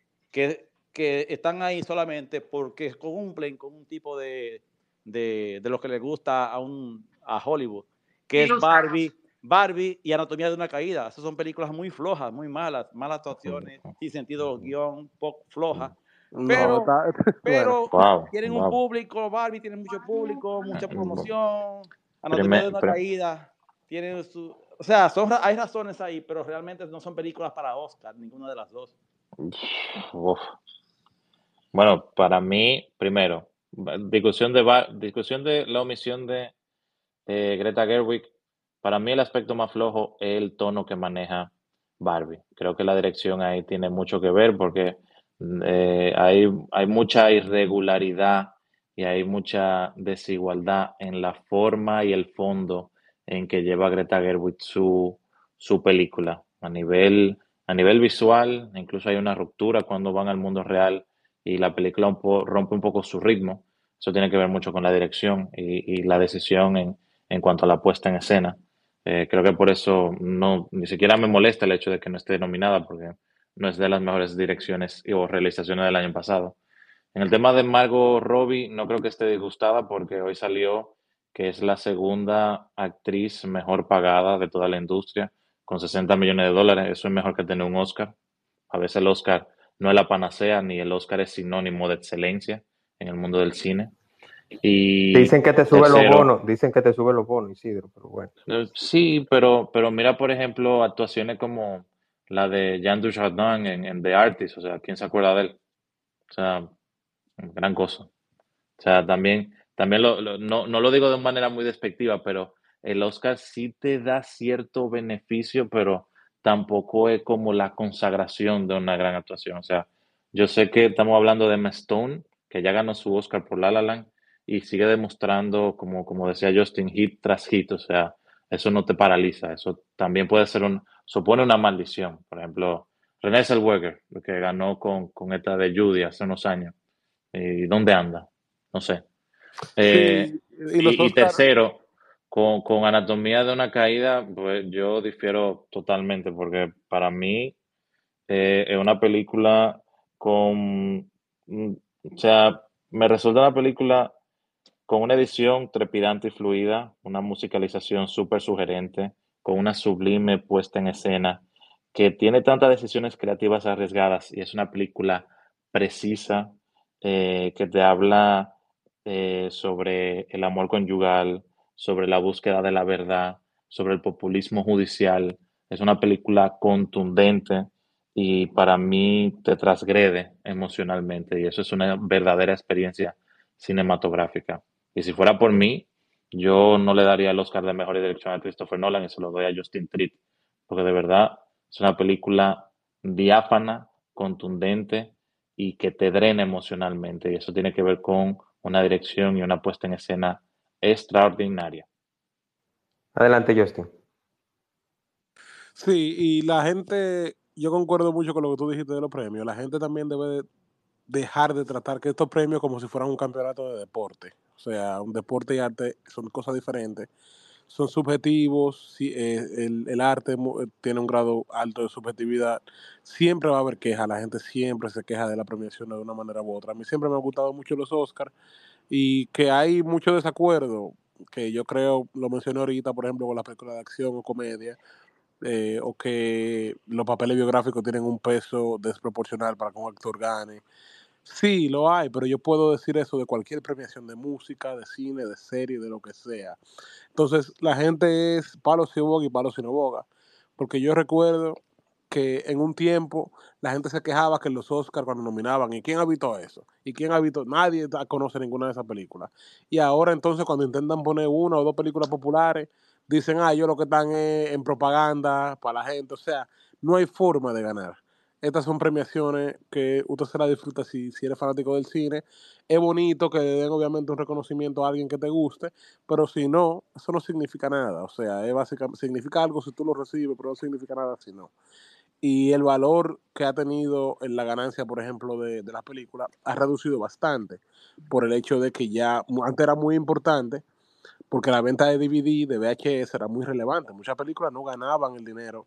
que están ahí solamente porque cumplen con un tipo de lo que le gusta a Hollywood, que es Barbie y Anatomía de una Caída. Esas son películas muy flojas, muy malas actuaciones, sin sentido guión, poco floja. No, bueno. Wow, Tienen un público, Barbie tiene mucho público, mucha promoción, Anatomía de una Caída, tienen su... O sea, hay razones ahí, pero realmente no son películas para Oscar, ninguna de las dos. Uf. Bueno, para mí, primero, discusión de la omisión de Greta Gerwig. Para mí el aspecto más flojo es el tono que maneja Barbie. Creo que la dirección ahí tiene mucho que ver porque hay mucha irregularidad y hay mucha desigualdad en la forma y el fondo en que lleva Greta Gerwig su película. A nivel visual, incluso hay una ruptura cuando van al mundo real y la película rompe un poco su ritmo. Eso tiene que ver mucho con la dirección y la decisión en cuanto a la puesta en escena. Creo que por eso ni siquiera me molesta el hecho de que no esté nominada, porque no es de las mejores direcciones o realizaciones del año pasado. En el tema de Margot Robbie, no creo que esté disgustada porque hoy salió que es la segunda actriz mejor pagada de toda la industria, con 60 millones de dólares. Eso es mejor que tener un Oscar. A veces el Oscar no es la panacea, ni el Oscar es sinónimo de excelencia en el mundo del cine. Y dicen que te sube los bonos, Isidro, pero bueno. Sí, pero mira, por ejemplo, actuaciones como la de Jean Dujardin en The Artist, o sea, ¿quién se acuerda de él? O sea, gran cosa. O sea, también no lo digo de manera muy despectiva, pero el Oscar sí te da cierto beneficio, pero tampoco es como la consagración de una gran actuación. O sea, yo sé que estamos hablando de Emma Stone, que ya ganó su Oscar por La La Land, y sigue demostrando, como decía Justin, hit tras hit. O sea, eso no te paraliza, eso también puede ser supone una maldición. Por ejemplo, Renée Zellweger, que ganó con esta de Judy hace unos años. ¿Y dónde anda? No sé. Eh, Sí, y los y Oscar, tercero, con Anatomía de una caída, pues yo difiero totalmente, porque para mí es una película con, o sea, me resulta una película con una edición trepidante y fluida, una musicalización súper sugerente, con una sublime puesta en escena, que tiene tantas decisiones creativas arriesgadas y es una película precisa, que te habla sobre el amor conyugal, sobre la búsqueda de la verdad, sobre el populismo judicial. Es una película contundente y para mí te transgrede emocionalmente y eso es una verdadera experiencia cinematográfica. Y si fuera por mí, yo no le daría el Oscar de Mejor Dirección a Christopher Nolan y se lo doy a Justin Triet, porque de verdad es una película diáfana, contundente y que te drena emocionalmente. Y eso tiene que ver con una dirección y una puesta en escena extraordinaria. Adelante, Justin. sí, y la gente, yo concuerdo mucho con lo que tú dijiste de los premios. La gente también debe dejar de tratar que estos premios como si fueran un campeonato de deporte. O sea, un deporte y arte son cosas diferentes. Son subjetivos, sí, el arte tiene un grado alto de subjetividad. Siempre va a haber quejas, la gente siempre se queja de la premiación de una manera u otra. A mí siempre me han gustado mucho los Oscars y que hay mucho desacuerdo, que yo creo, lo mencioné ahorita, por ejemplo, con las películas de acción o comedia, o que los papeles biográficos tienen un peso desproporcional para que un actor gane. Sí, lo hay, pero yo puedo decir eso de cualquier premiación de música, de cine, de serie, de lo que sea. Entonces, la gente es palo si boga y palo si no boga. Porque yo recuerdo que en un tiempo la gente se quejaba que en los Oscars cuando nominaban, ¿y quién ha visto eso? ¿Y quién ha visto? Nadie conoce ninguna de esas películas. Y ahora entonces cuando intentan poner una o dos películas populares, dicen, ellos lo que están es en propaganda para la gente. O sea, no hay forma de ganar. Estas son premiaciones que usted se las disfruta si eres fanático del cine. Es bonito que le den obviamente un reconocimiento a alguien que te guste, pero si no, eso no significa nada. O sea, es básicamente, significa algo si tú lo recibes, pero no significa nada si no. Y el valor que ha tenido en la ganancia, por ejemplo, de las películas, ha reducido bastante por el hecho de que ya antes era muy importante, porque la venta de DVD, de VHS era muy relevante. Muchas películas no ganaban el dinero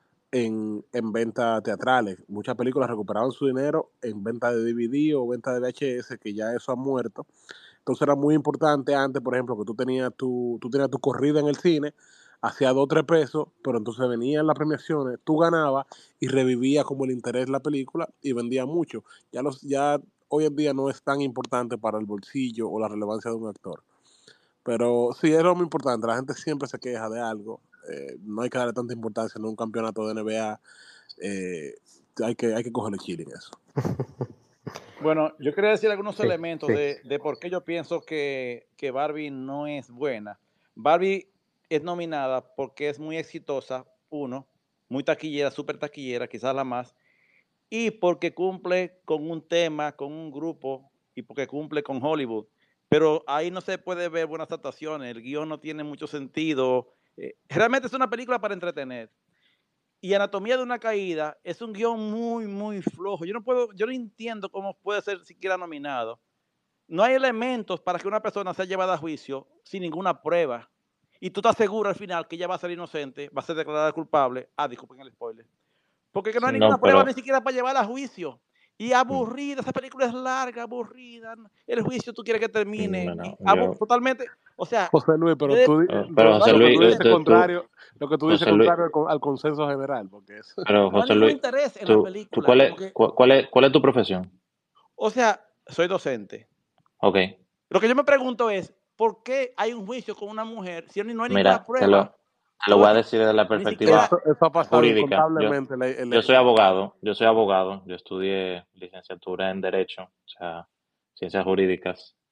en ventas teatrales. Muchas películas recuperaban su dinero en venta de DVD o venta de VHS, que ya eso ha muerto. Entonces era muy importante antes, por ejemplo, que tú tenías tu corrida en el cine, hacía 2 o 3 pesos, pero entonces venían las premiaciones, tú ganabas y revivías como el interés de la película y vendía mucho. Ya hoy en día no es tan importante para el bolsillo o la relevancia de un actor. Pero sí, es lo muy importante. La gente siempre se queja de algo. No hay que darle tanta importancia en un campeonato de NBA. eh, hay que cogerle chile en eso. Bueno, yo quería decir algunos Sí, elementos sí. de por qué yo pienso que Barbie no es buena. Barbie es nominada porque es muy exitosa, uno, muy taquillera, súper taquillera, quizás la más, y porque cumple con un tema, con un grupo, y porque cumple con Hollywood. Pero ahí no se puede ver buenas actuaciones, el guión no tiene mucho sentido. Realmente es una película para entretener. Y Anatomía de una caída es un guión muy, muy flojo. Yo no entiendo cómo puede ser siquiera nominado. No hay elementos para que una persona sea llevada a juicio sin ninguna prueba. Y tú estás seguro al final que ella va a ser inocente, va a ser declarada culpable. Disculpen el spoiler. Porque que no hay ninguna No, prueba pero ni siquiera para llevarla a juicio. Y aburrida, esa película es larga, aburrida. El juicio tú quieres que termine. bueno, Totalmente. O sea, José Luis, pero desde, pero no hay José ningún Luis, interés. lo que tú dices José Luis, contrario al consenso general, porque es pero No hay José ningún Luis, interés en la tú película. Como que, cuál es tu profesión? o sea, soy docente. Ok, Lo que yo me pregunto es, ¿por qué hay un juicio con una mujer si no hay ninguna mira, prueba? te lo voy a Oye, decir desde la ni siquiera, perspectiva eso ha pasado jurídica. incontablemente. Yo soy abogado, yo estudié licenciatura en Derecho, o sea, ciencias jurídicas.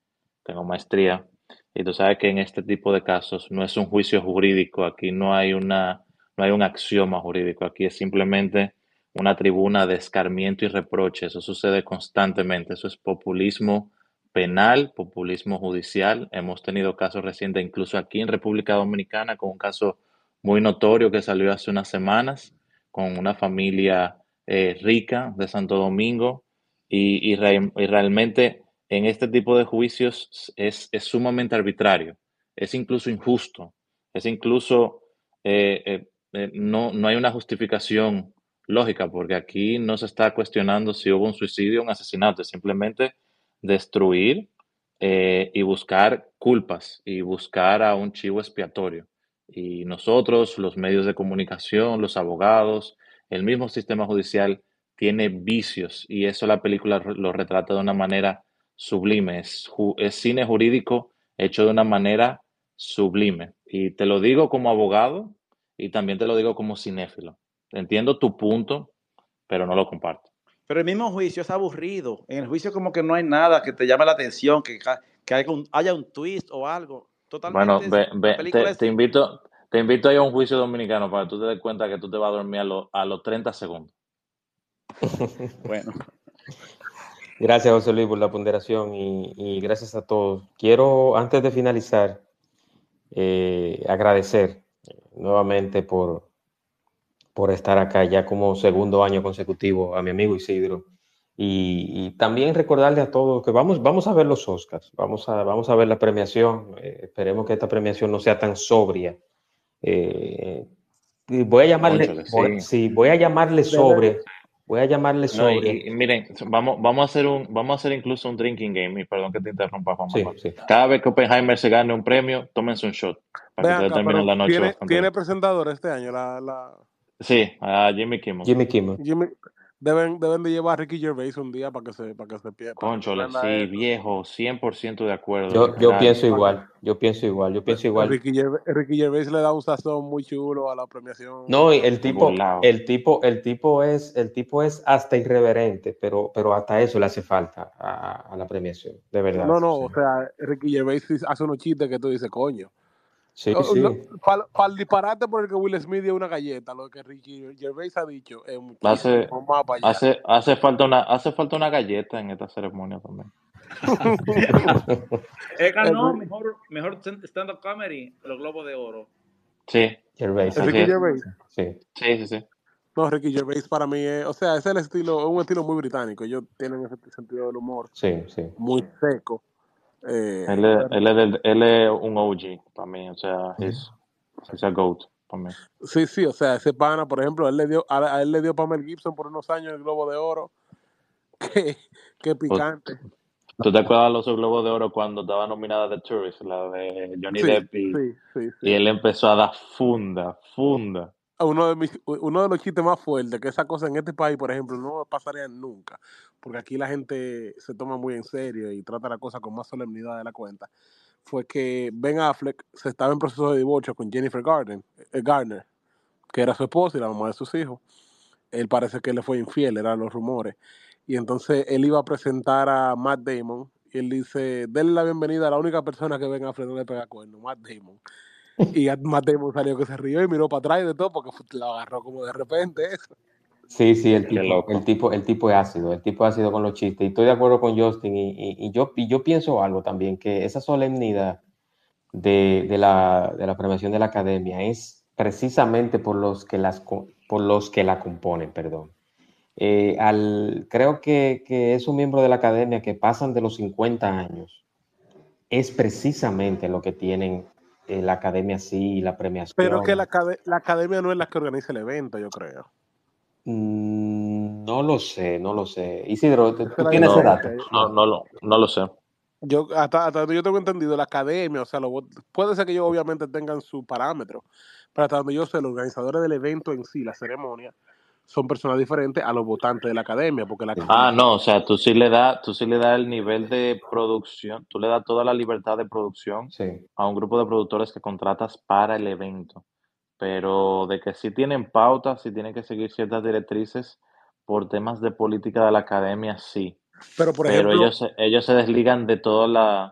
tengo maestría, y tú sabes que en este tipo de casos no es un juicio jurídico, aquí no hay un axioma jurídico, aquí es simplemente una tribuna de escarmiento y reproche, eso sucede constantemente, eso es populismo penal, populismo judicial, hemos tenido casos recientes, incluso aquí en República Dominicana, con un caso muy notorio que salió hace unas semanas, con una familia rica de Santo Domingo, y realmente en este tipo de juicios es sumamente arbitrario, es incluso injusto, es incluso, no hay una justificación lógica, porque aquí no se está cuestionando si hubo un suicidio o un asesinato, es simplemente destruir y buscar culpas y buscar a un chivo expiatorio. Y nosotros, los medios de comunicación, los abogados, el mismo sistema judicial tiene vicios y eso la película lo retrata de una manera sublime. Es cine jurídico hecho de una manera sublime. Y te lo digo como abogado y también te lo digo como cinéfilo. Entiendo tu punto, pero no lo comparto. Pero el mismo juicio es aburrido. En el juicio como que no hay nada que te llame la atención, que haya un twist o algo. Bueno, Totalmente, la película es... te invito a ir a un juicio dominicano para que tú te des cuenta que tú te vas a dormir a los 30 segundos. Bueno. Gracias, José Luis, por la ponderación y gracias a todos. Quiero, antes de finalizar, agradecer nuevamente por estar acá ya como segundo año consecutivo a mi amigo Isidro. Y también recordarle a todos que vamos a ver los Oscars, vamos a ver la premiación. Esperemos que esta premiación no sea tan sobria. Voy a llamarle, Cónchale, sí. voy a llamarle sobre. Voy a llamarle No, sobre. y miren, vamos a hacer incluso un drinking game, y perdón que te interrumpa, Juan Sí, Manuel. sí. Cada vez que Oppenheimer se gane un premio, tómense un shot para que Vean ustedes acá, terminen pero la noche bastante tiene bien. presentador este año. Sí, a Jimmy Kimmel. Jimmy Kimmel. Deben de llevar a Ricky Gervais un día para que se para que Cónchale, sorprenda a sí, él. viejo, 100% de acuerdo, Yo literal. pienso igual, yo pienso igual. Ricky Gervais le da un sazón muy chulo a la premiación. No, y Volado. el tipo es hasta irreverente, pero hasta eso le hace falta a la premiación, de verdad. No, Sí, o sea, Ricky Gervais sí hace unos chistes que tú dices, coño. sí. Sí. Para el disparate por el que Will Smith dio una galleta, lo que Ricky Gervais ha dicho es muchísimo Hace, más para allá. hace falta una galleta en esta ceremonia también. Él ganó mejor stand-up comedy, los Globos de Oro. Sí, Gervais, así Ricky es. Gervais. sí. Sí. No, Ricky Gervais para mí es, o sea, es el estilo, es un estilo muy británico. Ellos tienen ese sentido del humor Sí. muy seco. Él es un OG para mí, o sea, es a GOAT para mí. Sí, o sea, ese pana, por ejemplo, a él le dio Pamela Gibson por unos años el Globo de Oro. Qué Pues, picante. ¿tú te acuerdas de los Globos de Oro cuando estaba nominada The Tourist, la de Johnny Sí, Depp, sí. y él empezó a dar funda? Uno de los chistes más fuertes, que esa cosa en este país, por ejemplo, no pasaría nunca, porque aquí la gente se toma muy en serio y trata la cosa con más solemnidad de la cuenta, fue que Ben Affleck se estaba en proceso de divorcio con Jennifer Garner, que era su esposa y la mamá de sus hijos. Él parece que le fue infiel, eran los rumores. Y entonces él iba a presentar a Matt Damon y él dice, denle la bienvenida a la única persona que Ben Affleck no le pega cuerno, Matt Damon. Y Matt Damon salió que se rió y miró para atrás y de todo porque lo agarró como de repente eso. Sí, Qué loco. el tipo es ácido con los chistes. Y estoy de acuerdo con Justin. Y yo pienso algo también, que esa solemnidad de la premiación de la academia es precisamente por los que la componen, perdón. Creo que esos miembros de la academia que pasan de los 50 años es precisamente lo que tienen la academia sí y la premiación. Pero que la academia no es la que organiza el evento, yo creo. No lo sé. Isidro, ¿tú tienes ese dato? No lo sé. Yo, hasta donde yo tengo entendido, la academia, o sea, puede ser que ellos obviamente tengan su parámetro, pero hasta donde yo sé, los organizadores del evento en sí, la ceremonia, son personas diferentes a los votantes de la academia, porque No, o sea, tú sí le das el nivel de producción, tú le das toda la libertad de producción Sí. a un grupo de productores que contratas para el evento, pero de que sí tienen pautas, sí tienen que seguir ciertas directrices por temas de política de la academia, sí, Pero por pero ejemplo, ellos se desligan de toda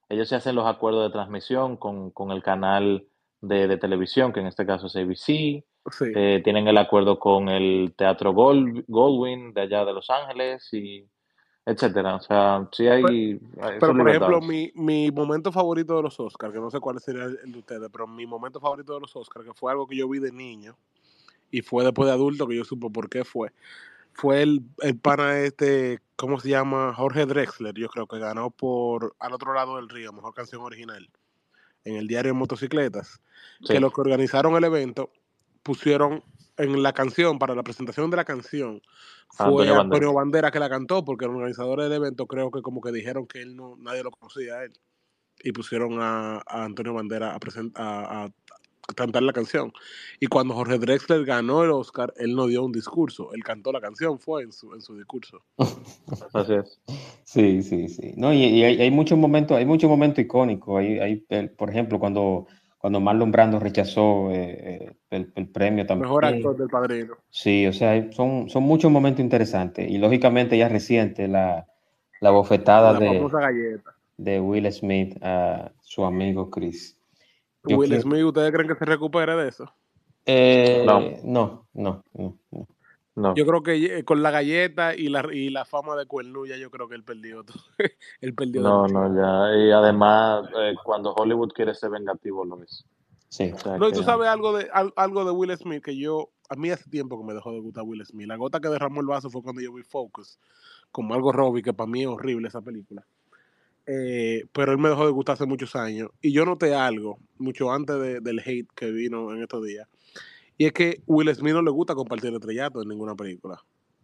ellos se hacen los acuerdos de transmisión con el canal de televisión, que en este caso es ABC. Sí. Tienen el acuerdo con el Teatro Goldwyn de allá de Los Ángeles y etcétera. O sea, sí hay Pero, son por ejemplo, libertades. mi momento favorito de los Oscars, que no sé cuál sería el de ustedes, pero mi momento favorito de los Oscars, que fue algo que yo vi de niño y fue después de adulto que yo supe por qué fue el pana este, ¿cómo se llama? Jorge Drexler, yo creo que ganó por Al otro lado del río, mejor canción original, en el diario de motocicletas, que Sí, los que organizaron el evento pusieron en la canción, para la presentación de la canción, fue Antonio Banderas. Antonio Bandera que la cantó, porque los organizadores del evento creo que como que dijeron que él no, nadie lo conocía a él, y pusieron a Antonio Bandera a cantar la canción. Y cuando Jorge Drexler ganó el Oscar, él no dio un discurso, él cantó la canción, fue en su discurso. Así es. Sí, sí, sí. No, y hay hay muchos momentos icónicos. Por ejemplo, cuando Marlon Brando rechazó el premio Mejor también. actor del Padrino. Sí, o sea, son muchos momentos interesantes. Y lógicamente ya reciente la bofetada La famosa galleta. de Will Smith a su amigo Chris. Yo Will quiero, Smith, ¿ustedes creen que se recupere de eso? No, no. no. Yo creo que con la galleta y la fama de Cuernulla, yo creo que él perdió todo. Él perdió No, demasiado. no, ya. Y además, cuando Hollywood quiere ser vengativo, lo es. Sí. O sea No, y tú que, sabes algo de Will Smith que a mí hace tiempo que me dejó de gustar Will Smith. La gota que derramó el vaso fue cuando yo vi Focus con Margot Robbie, que para mí es horrible esa película. Pero él me dejó de gustar hace muchos años. Y yo noté algo, mucho antes del hate que vino en estos días. Y es que Will Smith no le gusta compartir estrellato en ninguna película.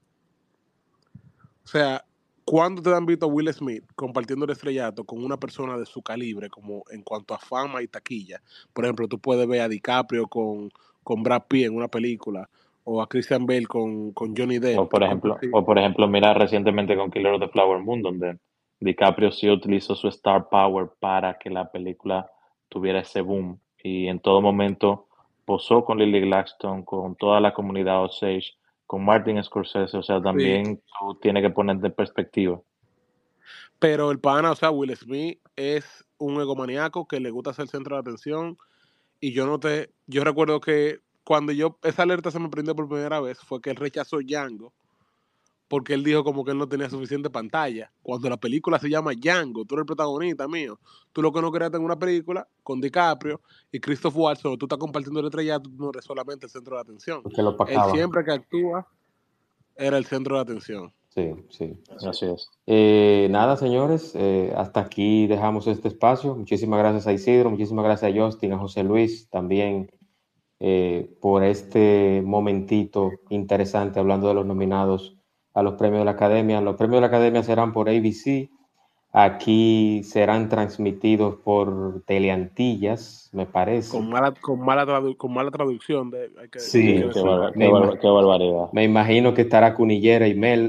O sea, ¿cuándo te han visto a Will Smith compartiendo el estrellato con una persona de su calibre, como en cuanto a fama y taquilla? Por ejemplo, tú puedes ver a DiCaprio con Brad Pitt en una película, o a Christian Bale con Johnny Depp, y cosas así. o por ejemplo, mira recientemente con Killer of the Flower Moon, donde DiCaprio sí utilizó su star power para que la película tuviera ese boom. Y en todo momento posó con Lily Gladstone, con toda la comunidad Osage, con Martin Scorsese. O sea, Sí. también tú tienes que ponerte en perspectiva. Pero el pana, o sea, Will Smith es un egomaniaco que le gusta ser el centro de atención. Y yo recuerdo que cuando esa alerta se me prendió por primera vez, fue que él rechazó Django, porque él dijo como que él no tenía suficiente pantalla. Cuando la película se llama Django, tú eres el protagonista mío. Tú lo que no querías tener una película con DiCaprio y Christoph Waltz, tú estás compartiendo el estrellato, tú no eres solamente el centro de atención. Porque lo Él opacaba. siempre que actúa era el centro de atención. Sí, sí. Así es. Nada, señores, hasta aquí dejamos este espacio. Muchísimas gracias a Isidro, muchísimas gracias a Justin, a José Luis también por este momentito interesante hablando de los nominados a los premios de la Academia. Los premios de la Academia serán por ABC. Aquí serán transmitidos por Teleantillas, me parece. Con mala traducción, hay que Sí, Sí, decir. qué barbaridad. me imagino que estará Cunillera y Mel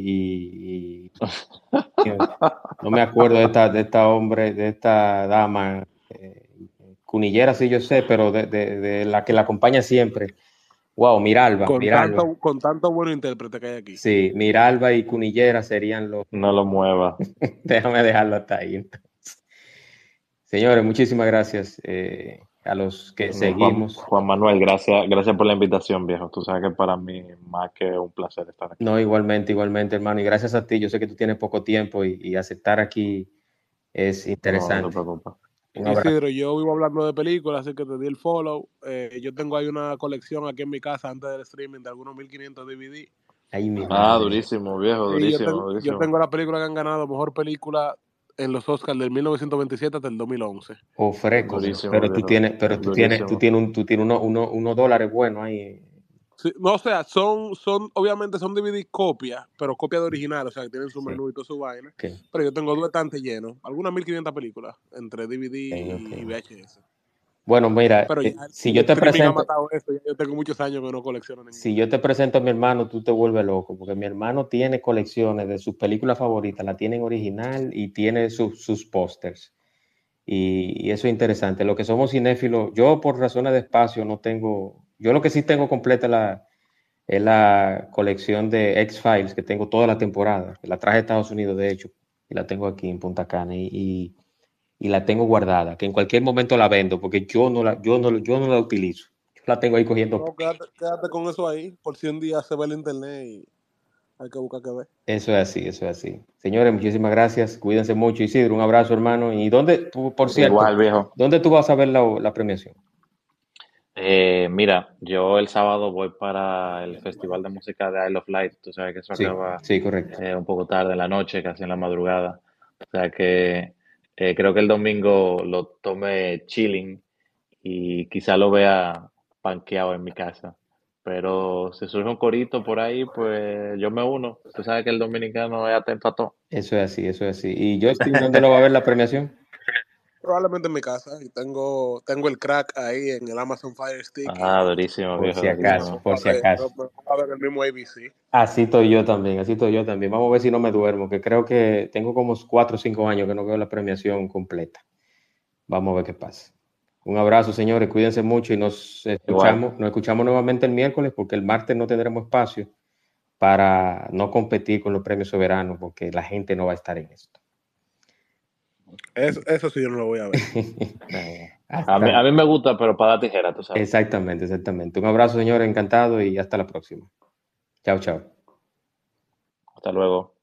no me acuerdo de esta dama. Cunillera sí yo sé, pero de la que la acompaña siempre. Wow, Miralba. Con tanto buen intérprete que hay aquí. Sí, Miralba y Cunillera serían los. No lo mueva. Déjame dejarlo hasta ahí. Entonces. Señores, muchísimas gracias a los que seguimos. Juan Manuel, gracias por la invitación, viejo. Tú sabes que para mí más que un placer estar aquí. No, igualmente, hermano. Y gracias a ti. Yo sé que tú tienes poco tiempo y aceptar aquí es No, no interesante. te preocupes. Un abrazo. Isidro, yo vivo hablando de películas, así que te di el follow. Yo tengo ahí una colección aquí en mi casa antes del streaming de algunos 1500 DVD. Ahí mi madre. Durísimo, viejo, Y durísimo. yo tengo la película que han ganado mejor película en los Oscars del 1927 hasta el 2011. Freco, Durísimo, pero tú viejo. tienes Durísimo. unos dólares buenos ahí. Sí, no, o sea, obviamente son DVD copias, pero copias de original, o sea, que tienen su Sí. menú y toda su vaina. Okay. Pero yo tengo 2 estantes llenos, algunas 1500 películas entre DVD Okay. y VHS. Bueno, mira, Pero ya si yo te streaming ha presento, matado esto, yo tengo muchos años que no colecciono ninguna. si yo te presento a mi hermano, tú te vuelves loco, porque mi hermano tiene colecciones de sus películas favoritas, la tiene en original y tiene sus pósters. Y eso es interesante. Lo que somos cinéfilos, yo por razones de espacio no tengo, yo lo que sí tengo completa es la colección de X-Files, que tengo toda la temporada, que la traje a Estados Unidos, de hecho, y la tengo aquí en Punta Cana. Y y la tengo guardada, que en cualquier momento la vendo porque yo no la utilizo. Yo la tengo ahí cogiendo. No, quédate con eso ahí, por si un día se ve el internet y hay que buscar que ver. Eso es así, eso es así. Señores, muchísimas gracias. Cuídense mucho. Isidro, un abrazo, hermano. ¿Y dónde, por cierto, Igual, viejo. dónde tú vas a ver la premiación? Mira, yo el sábado voy para el Festival de Música de Isle of Light. Tú sabes que eso Sí, acaba sí, correcto. un poco tarde en la noche, casi en la madrugada. O sea que creo que el domingo lo tome chilling y quizá lo vea panqueado en mi casa. Pero si surge un corito por ahí, pues yo me uno. Tú sabes que el dominicano es atento a todo. Eso es así, eso es así. ¿Y Justin, dónde lo va a ver la premiación? Probablemente en mi casa. Y tengo el crack ahí en el Amazon Fire Stick. Ah, durísimo, Por viejo, si acaso, durísimo. por si acaso. A ver el mismo ABC. Así estoy yo también, así estoy yo también. Vamos a ver si no me duermo, que creo que tengo como 4 o 5 años que no veo la premiación completa. Vamos a ver qué pasa. Un abrazo, señores, cuídense mucho y nos escuchamos nuevamente el miércoles porque el martes no tendremos espacio para no competir con los premios soberanos porque la gente no va a estar en esto. Eso sí yo no lo voy a ver. A mí me gusta, pero para la tijera, tú sabes. Exactamente, exactamente. Un abrazo, señores, encantado y hasta la próxima. Chao, chao. Hasta luego.